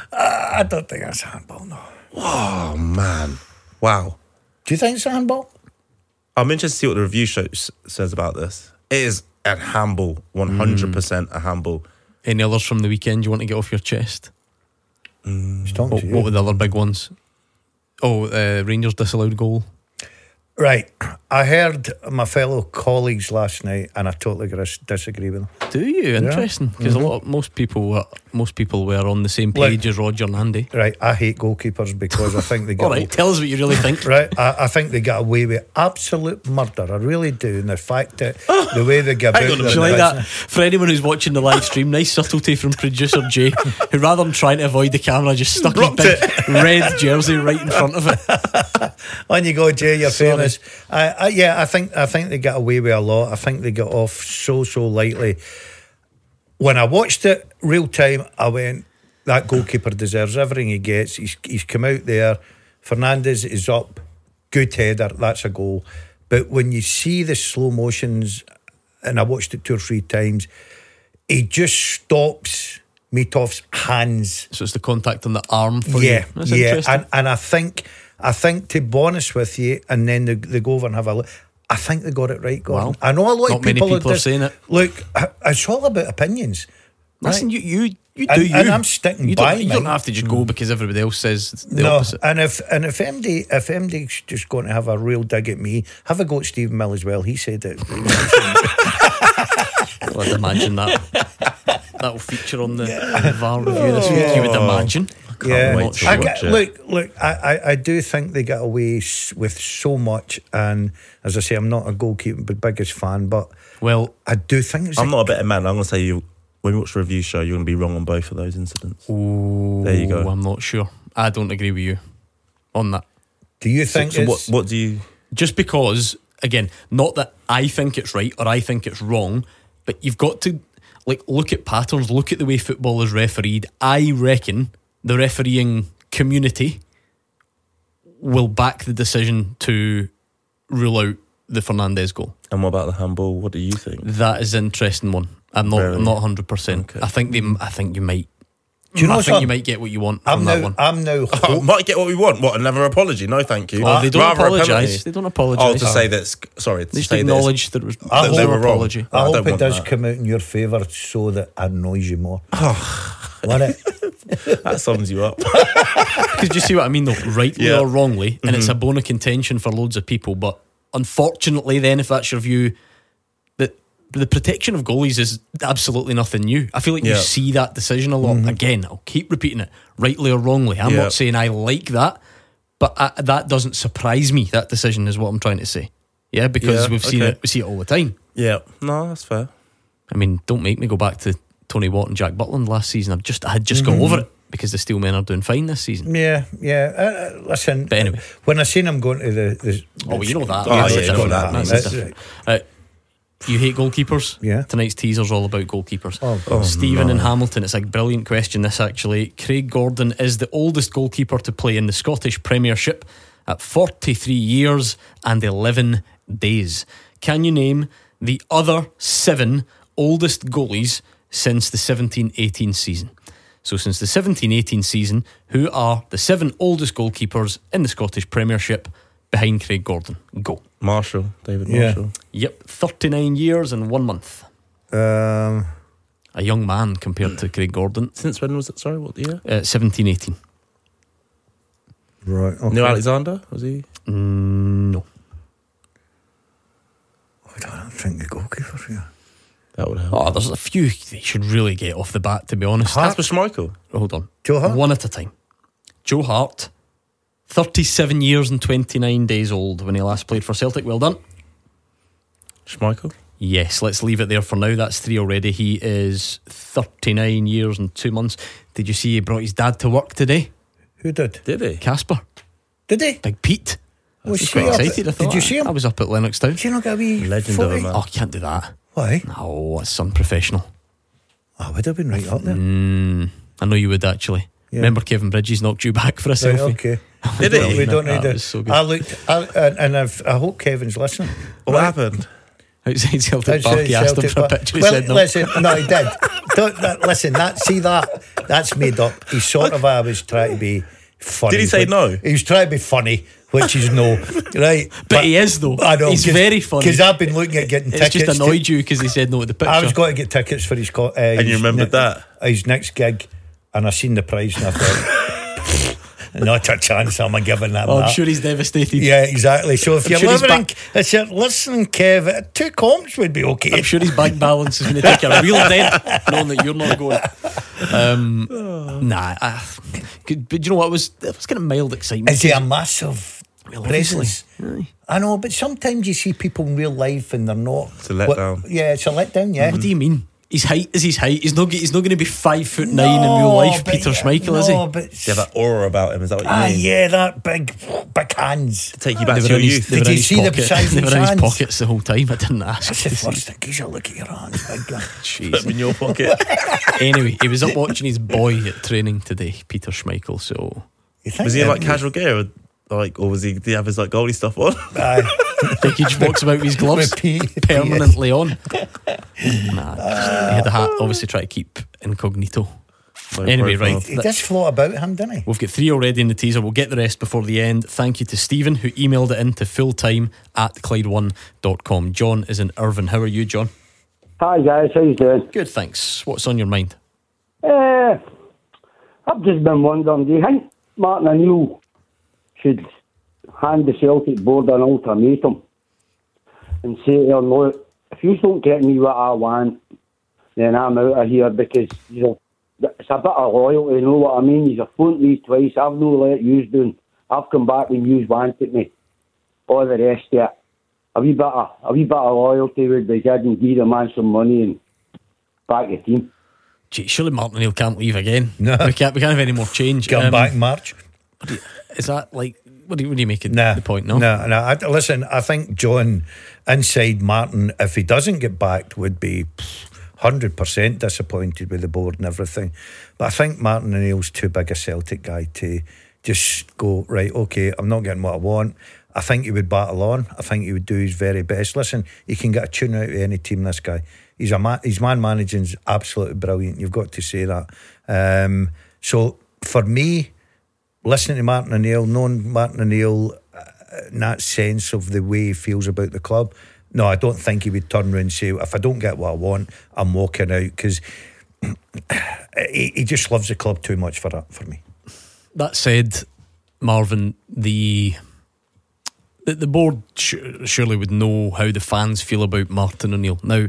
I don't think that's a handball. No. Oh man! Wow. Do you think it's a handball? I'm interested to see what the review show s- says about this. It is a handball, one hundred percent a handball. Any others from the weekend you want to get off your chest? He's talking What, to you. what were the other big ones? Oh, uh, Rangers disallowed goal. Right. I heard my fellow colleagues last night, and I totally dis- disagree with them. Do you? Interesting, because Mhm. a lot, of, most people, were, most people were on the same Like- page as Roger and Andy. Right. I hate goalkeepers because I think they get All right, tell us what you really think. Right, I, I think they get away with absolute murder. I really do. And the fact that the way they get Hang about on a their minute. Like that, business- for anyone who's watching the live stream, nice subtlety from producer Jay, who rather than trying to avoid the camera, just stuck his Blocked big red jersey right in front of it. On you go, Jay. You're Sorry. famous. I, I, yeah, I think I think they get away with a lot. I think they get off so so lightly. When I watched it real time, I went, that goalkeeper deserves everything he gets. He's he's come out there. Fernandes is up. Good header. That's a goal. But when you see the slow motions, and I watched it two or three times, he just stops Mitov's hands. So it's the contact on the arm for yeah, you. That's yeah, interesting. and and I think I think to be honest with you, and then they, they go over and have a look. I think they got it right, Gordon. Well, I know a lot not of many people, people are are dis- saying it. Look, it's all about opinions. Listen, right? you you you do And- you. and I'm sticking you by don't, You don't mine. have to just go because everybody else says the no, opposite. and if and if M D if M D's just going to have a real dig at me, have a go at Stephen Mill as well. He said it. Well, I'd imagine that that will feature on the, the V A R review this week. You would imagine. Yeah, wait to I watch get, it. look, look. I, I, I do think they get away s- with so much, and as I say, I'm not a goalkeeper, but biggest fan. But well, I do think it's I'm not a better man. I'm going to say you. When you watch the review show, you're going to be wrong on both of those incidents. Ooh, There you go. I'm not sure. I don't agree with you on that. Do you So, think? so what? it's- What do you? Just because, again, not that I think it's right or I think it's wrong, but you've got to like look at patterns, look at the way football is refereed. I reckon the refereeing community will back the decision to rule out the Fernandes goal. And what about the handball? What do you think? That is an interesting one. I'm not Really? I'm not one hundred percent. Okay. I think they I think you might Do you know I think something? you might get what you want I'm from now. that one. I'm now. Oh, hope- might get what we want. What? Another apology? No, thank you. Oh, they don't Rather a apologise. penalty. They don't Oh, apologise. to say that. Sorry, to They just say that acknowledge that it was I that they was were an wrong. apology. I I hope don't it want does that. come out in your favour so that it annoys you more. Won't it? that sums you up. Because do you see what I mean though? Rightly Yeah. or wrongly, and it's Mhm. a bone of contention for loads of people. But unfortunately, then if that's your view, that the protection of goalies is absolutely nothing new. I feel like you Yeah. see that decision a lot. Again, I'll keep repeating it, rightly or wrongly. I'm Yeah. not saying I like that, but I, that doesn't surprise me. That decision is what I'm trying to say. Yeah, because Yeah, we've seen okay. it. We see it all the time. Yeah, no, that's fair. I mean, don't make me go back to Tony Watt and Jack Butland last season. I've just I had just Mhm. got over it because the Steelmen are doing fine this season. Yeah, yeah. Uh, uh, listen, But anyway. when I seen him going to the, the Oh, you know that. Oh, That's yeah, a you know different- that. that's a That's different- Uh, you hate goalkeepers? Yeah. Tonight's teaser's all about goalkeepers. Oh, God. Stephen no. in Hamilton, it's a brilliant question this actually. Craig Gordon is the oldest goalkeeper to play in the Scottish Premiership at forty-three years and eleven days. Can you name the other seven oldest goalies since the seventeen eighteen season? So since the seventeen eighteen season, who are the seven oldest goalkeepers in the Scottish Premiership behind Craig Gordon? Go. Marshall, David Yeah. Marshall. Yep, thirty-nine years and one month. Um, A young man compared to Craig Gordon. Since when was it? Sorry, what year? Uh, seventeen eighteen. right. Okay. Neil Alexander, was he? Mm, no. I don't think the goalkeepers here. That would help. Oh, there's a few they should really get off the bat, to be honest. Kasper Schmeichel. Hold on. Joe Hart? One at a time. Joe Hart, thirty-seven years and twenty-nine days old when he last played for Celtic. Well done. Schmeichel? Yes, let's leave it there for now. That's three already. He is thirty-nine years and two months. Did you see he brought his dad to work today? Who did? Did he? Casper. Did he? Big Pete. Was He's he quite up excited. at- I thought. did you see him? I was up at Lennoxtown. Did you not get a wee Legend photo? of a man. Oh, I can't do that. Why? No, it's unprofessional. I would have been right up there. Mm, I know you would actually. Yeah. Remember Kevin Bridges knocked you back for a Right, selfie? okay. Did we, he? we don't That need it. was so good. I looked, I, and, and I've, I hope Kevin's listening. What Right. happened? Outside Celtic Outside Park, he asked him Celtic for a Park. picture. He Well, said no. listen, no, he did. Don't, that, listen, that see that that's made up. He sort of I was trying to be funny. Did he say but no? He was trying to be funny, which is no, right? But he is though. I know He's very funny. because I've been looking at getting It's tickets. just annoyed to, you because he said no to the picture. I was going to get tickets for his. co- Uh, And you his remembered ne- that? his next gig, and I seen the price, and I thought, not a chance. I'm giving that. Oh, I'm that. sure he's devastated. Yeah, exactly. So if I'm you're sure he's living, back- if you're listening, Kev, two comps would be okay. I'm sure his bank balance is going to take a real dent, knowing that you're not going. Um, nah, I, but do you know what? It was it was kind of mild excitement. Is he a massive Well, obviously. presence? Aye. I know, but sometimes you see people in real life and they're not. It's a letdown. Yeah, it's a letdown. Yeah. What do you mean? His height is his height. He's not. He's not going to be five foot nine in real life. but Peter yeah, Schmeichel, is no, he? but You have that aura about him. Is that what you ah, mean? yeah, that big, big hands. To take you back They to were your in his- youth. they were Did in you his see the pocket. size of They his were in his hands? pockets the whole time. I didn't ask. That's to the see. first thing. Geez, look at your hands, big guy. Put him in your pocket. Anyway, he was up watching his boy at training today, Peter Schmeichel. So You think Was he in that- like casual gear, or like, or was he? Did he have his like goalie stuff on? Aye. I think he just walks about with his gloves With P- permanently on. Nah, just, he had the hat. Obviously, try to keep incognito. No Anyway, profile. right. He does float about him, doesn't he? We've got three already in the teaser. We'll get the rest before the end. Thank you to Stephen, who emailed it in to fulltime at Clyde one dot com. John is in Irvine. How are you, John? Hi guys, how you doing? Good, thanks. What's on your mind? Uh, I've just been wondering, do you think Martin O'Neill should hand the Celtic board an ultimatum and say to them, look, if you don't get me what I want, then I'm out of here, because you know, it's a bit of loyalty, you know what I mean? You've phoned me twice, I've no let you down, I've come back when you wanted me, all the rest of it. A wee bit of, a wee bit of loyalty would be good, and give the man some money and back the team. Gee, surely Martin O'Neill can't leave again. No. We can't, we can't have any more change. Come Um, back in March. Is that like, what do you, what do you make of Nah, the point? No? no, no. I, listen, I think John, inside Martin, if he doesn't get backed, would be one hundred percent disappointed with the board and everything. But I think Martin O'Neill's too big a Celtic guy to just go, right, okay, I'm not getting what I want. I think he would battle on. I think he would do his very best. Listen, he can get a tune out of any team, this guy. He's a man, his man managing's absolutely brilliant. You've got to say that. Um, so for me, listening to Martin O'Neill, knowing Martin O'Neill, uh, in that sense of the way he feels about the club, no, I don't think he would turn around and say, if I don't get what I want, I'm walking out, because he, he just loves the club too much for that, for me. That said, Marvin, the the, the board sh- surely would know how the fans feel about Martin O'Neill. Now,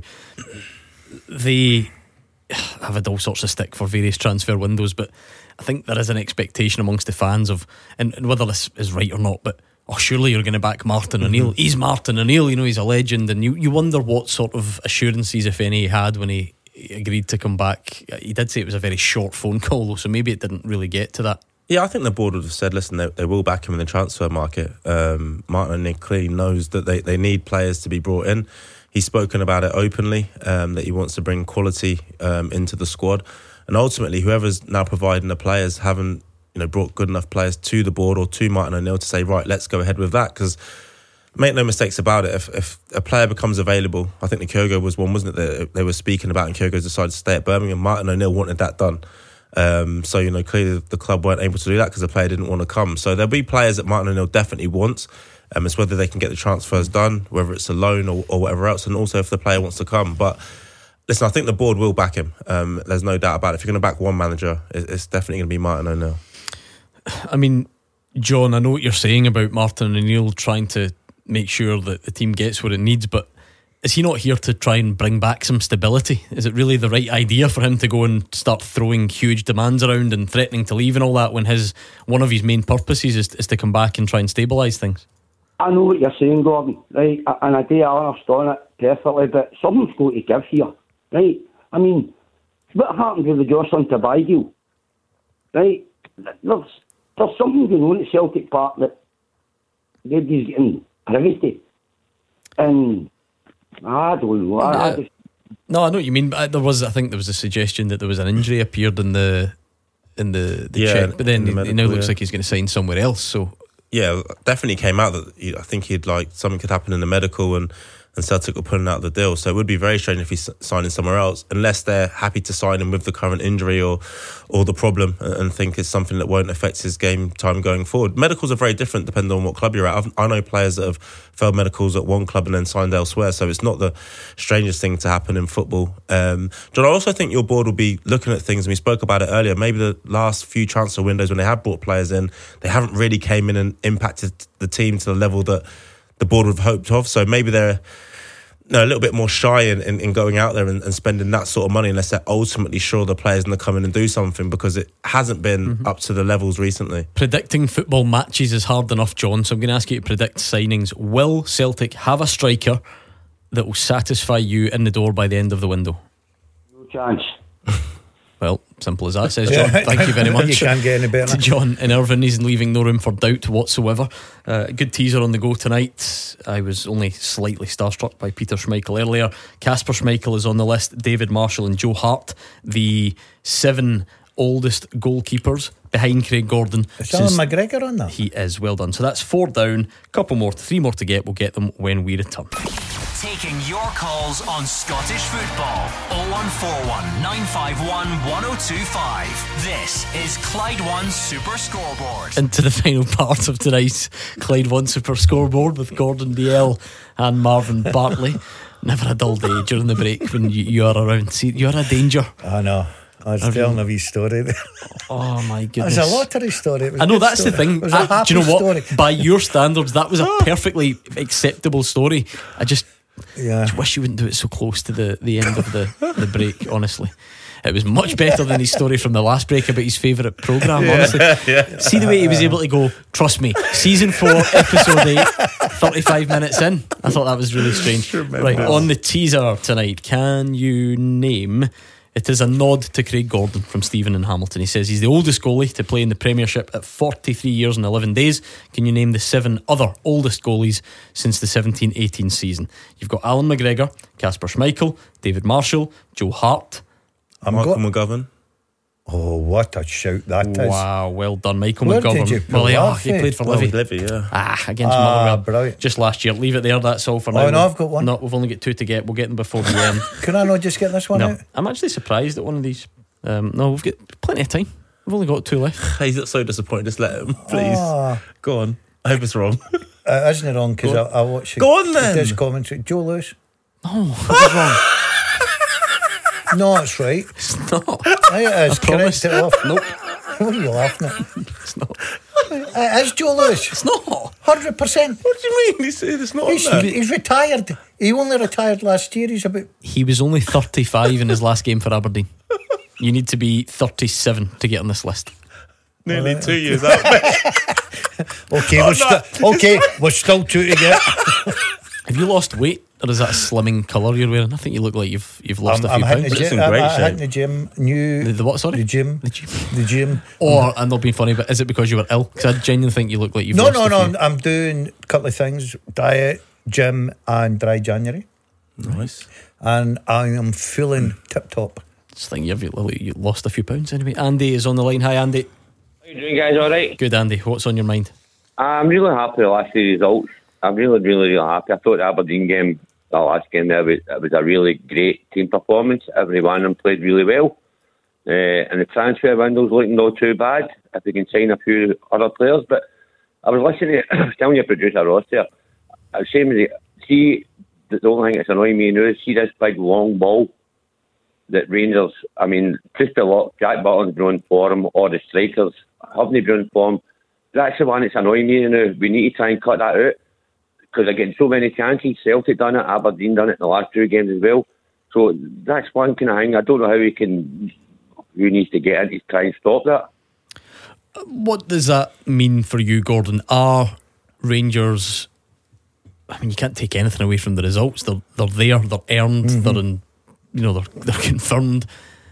they have had all sorts of stick for various transfer windows, but I think there is an expectation amongst the fans of, and, and whether this is right or not, but oh, surely you're going to back Martin Mm-hmm. O'Neill. He's Martin O'Neill, you know, he's a legend, and you, you wonder what sort of assurances, if any, he had when he, he agreed to come back. He did say it was a very short phone call, though, so maybe it didn't really get to that. Yeah, I think the board would have said, listen, they, they will back him in the transfer market. Um, Martin O'Neill clearly knows that they, they need players to be brought in. He's spoken about it openly, um, that he wants to bring quality um, into the squad. And ultimately, whoever's now providing the players haven't, you know, brought good enough players to the board or to Martin O'Neill to say, right, let's go ahead with that. Because make no mistakes about it, if, if a player becomes available, I think the Kyogo was one, wasn't it, that they were speaking about, and Kyogo decided to stay at Birmingham. Martin O'Neill wanted that done. Um, so, you know, clearly the club weren't able to do that because the player didn't want to come. So there'll be players that Martin O'Neill definitely wants. Um, it's whether they can get the transfers done, whether it's a loan or, or whatever else, and also if the player wants to come. But listen, I think the board will back him. Um, there's no doubt about it. If you're going to back one manager, it, it's definitely going to be Martin O'Neill. I mean, John, I know what you're saying about Martin O'Neill trying to make sure that the team gets what it needs, but is he not here to try and bring back some stability? Is it really the right idea for him to go and start throwing huge demands around and threatening to leave and all that when his one of his main purposes is, is to come back and try and stabilise things? I know what you're saying, Gordon, right? And I do understand it perfectly, but something's got to give here, right? I mean, what happened with the Jocelyn Tabai deal, right? There's, there's something going on at Celtic Park that nobody's getting privy to. And I don't know. I, I just, no, I know what you mean. But there was, I think, there was a suggestion that there was an injury appeared in the in the, the Yeah, check, but then in the he, medical, he now looks yeah. like he's going to sign somewhere else. So Yeah, definitely came out that he, I think he'd like something could happen in the medical and, and Celtic were pulling out the deal. So it would be very strange if he's signing somewhere else, unless they're happy to sign him with the current injury or or the problem and, and think it's something that won't affect his game time going forward. Medicals are very different depending on what club you're at. I've, I know players that have failed medicals at one club and then signed elsewhere, so it's not the strangest thing to happen in football. Um, John, I also think your board will be looking at things, and we spoke about it earlier, maybe the last few transfer windows when they have brought players in, they haven't really came in and impacted the team to the level that the board would have hoped of. So maybe they're no, a little bit more shy in, in, in going out there and, and spending that sort of money unless they're ultimately sure the players going to come in and do something, because it hasn't been mm-hmm. up to the levels recently. Predicting football matches is hard enough, John, so I'm going to ask you to predict signings. Will Celtic have a striker that will satisfy you in the door by the end of the window? No chance. Well, simple as that, says John. Thank you very much. You can't get any better. To John in Irvine, he's leaving no room for doubt whatsoever. Uh, good teaser on the go tonight. I was only slightly starstruck by Peter Schmeichel earlier. Kasper Schmeichel is on the list. David Marshall and Joe Hart, the seven oldest goalkeepers behind Craig Gordon. Is Alan McGregor on that? He is, well done. So that's four down, couple more, three more to get. We'll get them when we return. Taking your calls on Scottish football. oh one four one, nine five one, one oh two five. This is Clyde One Super Scoreboard. Into the final part of tonight's Clyde One Super Scoreboard with Gordon Dalziel and Marvin Bartley. Never a dull day during the break when you, you are around. See, you're a danger. I know. I was Have telling you? a wee story there. Oh my goodness. It was a lottery story. I know, that's story. the thing. It was a I, do you know what? Story. By your standards, that was a perfectly acceptable story. I just, yeah. just wish you wouldn't do it so close to the, the end of the, the break, honestly. It was much better than his story from the last break about his favourite programme, yeah, honestly. Yeah. See the way he was able to go, trust me, season four, episode eight, thirty-five minutes in. I thought that was really strange. Right, on the teaser tonight, can you name... It is a nod to Craig Gordon from Stephen in Hamilton. He says he's the oldest goalie to play in the Premiership at forty-three years and eleven days. Can you name the seven other oldest goalies since the seventeen eighteen season? You've got Alan McGregor, Kasper Schmeichel, David Marshall, Joe Hart, I'm Michael go- McGovern. Oh, what a shout that is. Wow, well done, Michael Where McGovern. did you pull well, yeah, that he from? played for Well, Livy. Livy, yeah. Ah, against Ah, Motherwell. brilliant. Just last year. Leave it there, that's all for now. Oh, no, I've got one. No, we've only got two to get. We'll get them before the end. Can I not just get this one No, out? I'm actually surprised at one of these. Um, no, we've got plenty of time. We've only got two left. He's so disappointed. Just let him, please. Ah. Go on. I hope it's wrong. Uh, isn't it wrong? Because I, I watch it. Go on then. This commentary. Joe Lewis. No, what's wrong? No, it's right. It's not. Aye, it is. I promise. Correct it off. Nope. What are you laughing at? It's not. It is Joe Lewis. It's not. one hundred percent. What do you mean? He's, it's not He's, on there. he's retired. He only retired last year. He's about. He was only thirty-five in his last game for Aberdeen. You need to be thirty-seven to get on this list. Nearly two years out. Okay, we're sti- okay, we're still two to get. Have you lost weight, or is that a slimming colour you're wearing? I think you look like you've you've lost I'm, a few I'm hitting pounds. the It's gym. in great I'm, I'm shape. hitting the gym. New The, the what? Sorry, the gym. The gym. The gym. Or and they'll be funny, but is it because you were ill? Because I genuinely think you look like you've No, lost no, a no. few. I'm, I'm doing a couple of things: diet, gym, and dry January, Nice. and I am feeling tip top. Just think you've you lost a few pounds anyway. Andy is on the line. Hi, Andy. How you doing, guys? All right? Good, Andy. What's on your mind? I'm really happy with last year's results. I'm really, really, really happy. I thought the Aberdeen game, the last game there, was, it was a really great team performance. Every one of them played really well. Uh, and the transfer window's looking not too bad if we can sign a few other players. But I was listening to, I was telling your producer Ross there, I was saying, that, see, the only thing that's annoying me now is see this big long ball that Rangers, I mean, just a lot, Jack Butland's been on form, or the strikers haven't been on form. That's the one that's annoying me now. We need to try and cut that out. because I get so many chances. Celtic done it, Aberdeen done it in the last two games as well. So that's one kind of thing. I don't know how we can, who needs to get in to try and stop that. What does that mean for you, Gordon? Are Rangers, I mean, you can't take anything away from the results. They're they're there, they're earned, mm-hmm. they're in, you know, they're they're confirmed.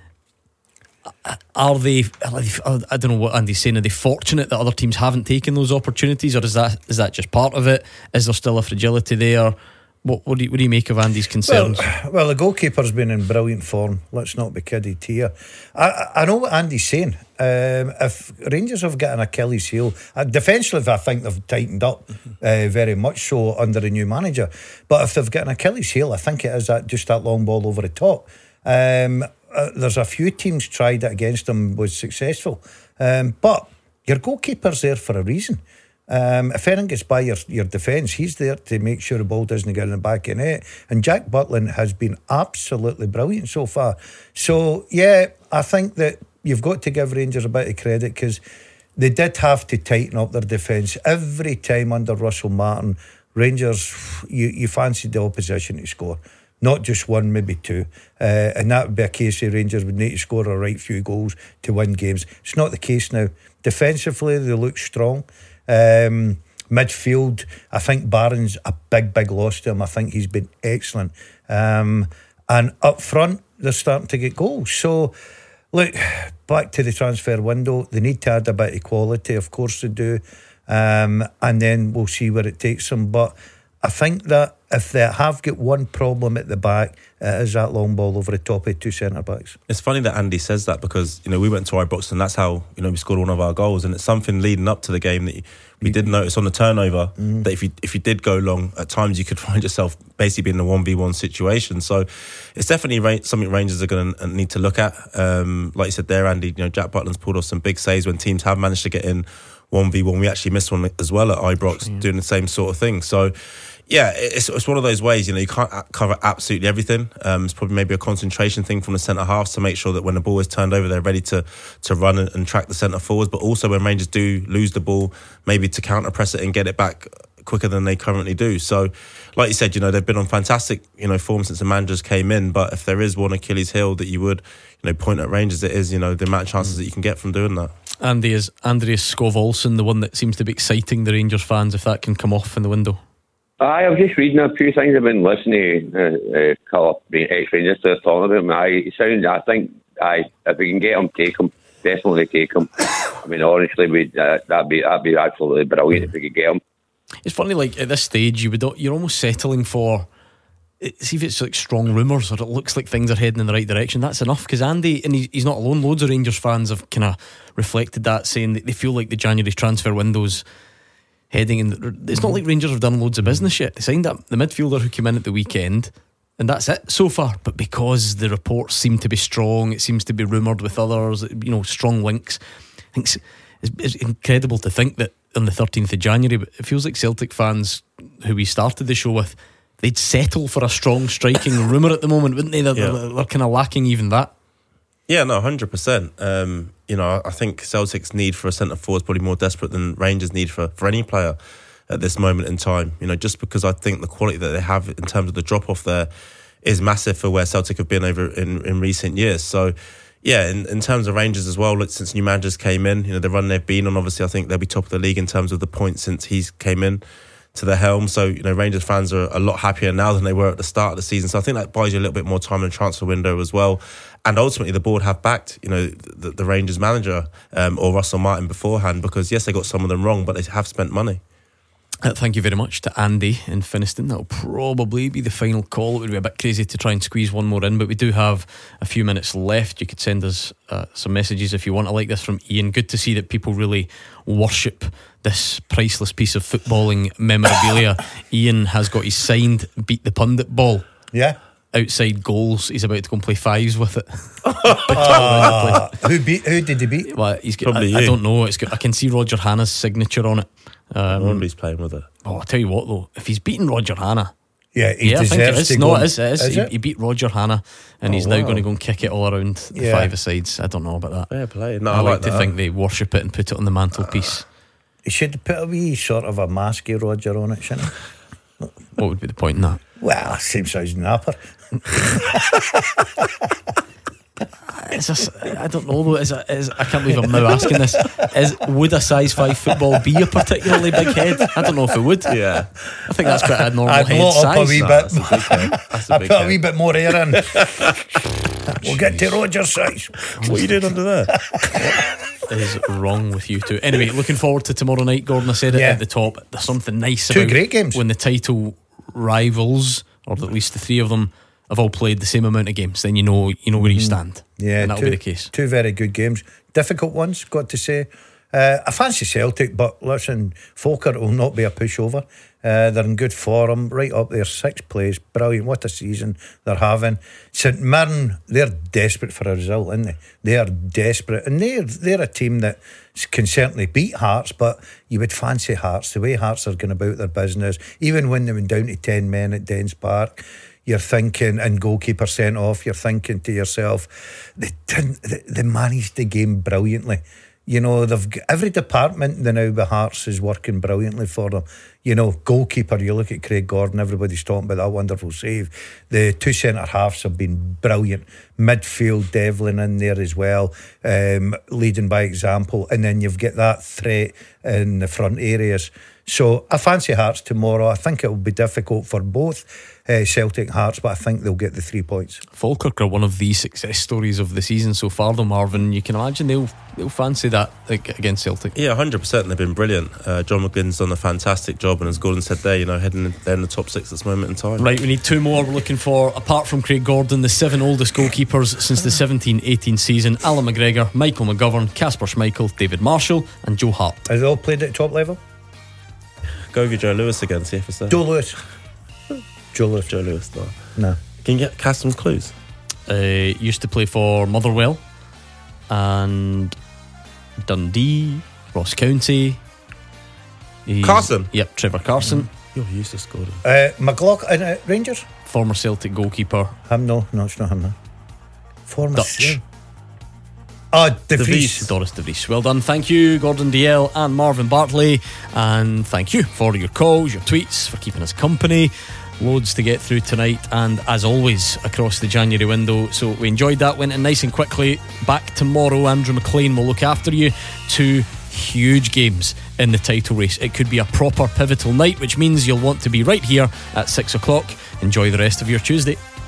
Are they, are they? I don't know what Andy's saying. Are they fortunate that other teams haven't taken those opportunities, or is that is that just part of it? Is there still a fragility there? What, what do you what do you make of Andy's concerns? Well, well, the goalkeeper's been in brilliant form. Let's not be kidded here. I I know what Andy's saying. Um, if Rangers have got an Achilles heel, uh, defensively, I think they've tightened up uh, very much so under a new manager. But if they've got an Achilles heel, I think it is that just that long ball over the top. Um, uh, there's a few teams tried it against them, was successful. Um, but your goalkeeper's there for a reason. Um, if anything gets by your, your defence, he's there to make sure the ball doesn't get in the back of the net. And Jack Butland has been absolutely brilliant so far. So, yeah, I think that you've got to give Rangers a bit of credit, because they did have to tighten up their defence. Every time under Russell Martin, Rangers, you, you fancied the opposition to score. Not just one, maybe two. Uh, and that would be a case of Rangers would need to score a right few goals to win games. It's not the case now. Defensively, they look strong. Um, midfield, I think Barron's a big, big loss to him. I think he's been excellent. Um, and up front, they're starting to get goals. So, look, back to the transfer window, they need to add a bit of quality, of course they do. Um, and then we'll see where it takes them. But I think that if they have got one problem at the back, it is that long ball over the top of two centre backs. It's funny that Andy says that, because you know we went to Ibrox and that's how you know we scored one of our goals, and it's something leading up to the game that we did notice on the turnover, mm. that if you if you did go long, at times you could find yourself basically being in a one v one situation. So it's definitely ra- something Rangers are going to need to look at. Um, like you said there, Andy, you know Jack Butland's pulled off some big saves when teams have managed to get in one v one. We actually missed one as well at Ibrox, yeah. doing the same sort of thing. So yeah, it's it's one of those ways, you know, you can't cover absolutely everything. Um, it's probably maybe a concentration thing from the centre halves to make sure that when the ball is turned over, they're ready to to run and, and track the centre forwards. But also when Rangers do lose the ball, maybe to counter press it and get it back quicker than they currently do. So, like you said, you know, they've been on fantastic, you know, form since the managers came in. But if there is one Achilles heel that you would, you know, point at Rangers, it is, you know, the amount of chances mm. that you can get from doing that. Andy, is Andreas Skov Olsen the one that seems to be exciting the Rangers fans, if that can come off in the window? I was just reading a few things. I've been listening to uh, uh, couple of ex-Rangers talking about him. I sound. I think I if we can get him, take him. Definitely take him. I mean, honestly, we uh, that'd be that'd be absolutely brilliant if we could get him. It's funny, like at this stage, you would you're almost settling for. See if it's like strong rumours or it looks like things are heading in the right direction. That's enough, because Andy, and he's not alone. Loads of Rangers fans have kind of reflected that, saying that they feel like the January transfer window's heading in. It's not like Rangers have done loads of business yet. They signed up the midfielder who came in at the weekend, and that's it so far. But because the reports seem to be strong, it seems to be rumoured with others, you know, strong links. I think it's, it's incredible to think that on the thirteenth of January, but it feels like Celtic fans who we started the show with, they'd settle for a strong striking rumour at the moment, wouldn't they? They're, yeah. they're, they're kind of lacking even that. Yeah, no, one hundred percent. Um, you know, I think Celtic's need for a centre forward is probably more desperate than Rangers' need for, for any player at this moment in time. You know, just because I think the quality that they have in terms of the drop-off there is massive for where Celtic have been over in, in recent years. So, yeah, in, in terms of Rangers as well, look, since new managers came in, you know, the run they've been on, obviously I think they'll be top of the league in terms of the points since he's came in to the helm. So, you know, Rangers fans are a lot happier now than they were at the start of the season. So I think that buys you a little bit more time in the transfer window as well. And ultimately the board have backed, you know, the, the Rangers manager um, or Russell Martin beforehand, because yes, they got some of them wrong, but they have spent money. Uh, thank you very much to Andy in Finniston. That'll probably be the final call. It would be a bit crazy to try and squeeze one more in, but we do have a few minutes left. You could send us uh, some messages if you want. I like this from Ian. Good to see that people really worship this priceless piece of footballing memorabilia. Ian has got his signed Beat the Pundit ball. Yeah. Outside goals. He's about to go and play fives with it. uh, who beat? Who did he beat? Well, he's got, I, I don't know. It's got, I can see Roger Hanna's signature on it. Um, Nobody's playing with it. Oh, I'll tell you what though, if he's beaten Roger Hanna, yeah, he yeah, I think it is. No, it is. It is. is he, it? he beat Roger Hanna, and oh, he's now wow. going to go and kick it all around the yeah. five-a-sides. I don't know about that. Fair play. No, I, I like, like to that. think they worship it and put it on the mantelpiece. Uh, he should put a wee sort of a masky Roger on it, shouldn't he? What would be the point in that? Well, same size napper. Is this, I don't know though. Is, it, is I can't believe I'm now asking this. Is would a size five football be a particularly big head? I don't know if it would. Yeah, I think that's quite a normal I'd head blow size. up a wee No, bit. that's a big head. That's a I big put a head. wee bit more air in. We'll get to Roger's size. What are you doing under there? What is wrong with you two? Anyway, looking forward to tomorrow night, Gordon. I said it Yeah. at the top. There's something nice Two about great games. when the title rivals, or at least the three of them, have all played the same amount of games. Then you know you know where you stand. Yeah, and that'll two, be the case. Two very good games. Difficult ones, got to say. Uh, I fancy Celtic, but listen, Falkirk will not be a pushover. Uh, they're in good form, right up there, sixth place. Brilliant, what a season they're having. St Mirren, they're desperate for a result, aren't they? They are desperate, and they're, they're a team that can certainly beat Hearts, but you would fancy Hearts, the way Hearts are going about their business, even when they went down to ten men at Dens Park. You're thinking, and goalkeeper sent off, you're thinking to yourself, they didn't, they, they managed the game brilliantly. You know, they've got, every department now with Hearts is working brilliantly for them. You know, goalkeeper, you look at Craig Gordon, everybody's talking about that wonderful save. The two centre halves have been brilliant. Midfield, Devlin in there as well, um, leading by example. And then you've got that threat in the front areas. So I fancy Hearts tomorrow. I think it will be difficult for both uh, Celtic and Hearts, but I think they'll get the three points. Falkirk are one of the success stories of the season so far, though, Marvin. You can imagine they'll they'll fancy that like, against Celtic. Yeah, one hundred percent. They've been brilliant. Uh, John McGlynn's done a fantastic job, and as Gordon said there, you know, heading in, they're in the top six at this moment in time. Right, we need two more. We're looking for, apart from Craig Gordon, the seven oldest goalkeepers since the seventeen eighteen season: Alan McGregor, Michael McGovern, Casper Schmeichel, David Marshall and Joe Hart. Have they all played at top level? Go with Joe Lewis again, see if it's there. Joe Lewis. Joe Lewis. Joe Lewis, no. No. Can you get cast some clues? Uh, used to play for Motherwell and Dundee, Ross County. He's- Carson? Yep, Trevor Carson. You're useless, Gordon. Uh, McLaughlin, uh, Rangers? Former Celtic goalkeeper. Him, no, no, it's not him, no. Former Dutch. Cel- Ah, De De Vries. Vries. Doris De Vries. Well done. Thank you, Gordon D L and Marvin Bartley. And thank you for your calls, your tweets, for keeping us company. Loads to get through tonight, and as always, across the January window. So we enjoyed that, went in nice and quickly. Back tomorrow, Andrew McLean will look after you. Two huge games in the title race. It could be a proper pivotal night, which means you'll want to be right here at six o'clock. Enjoy the rest of your Tuesday.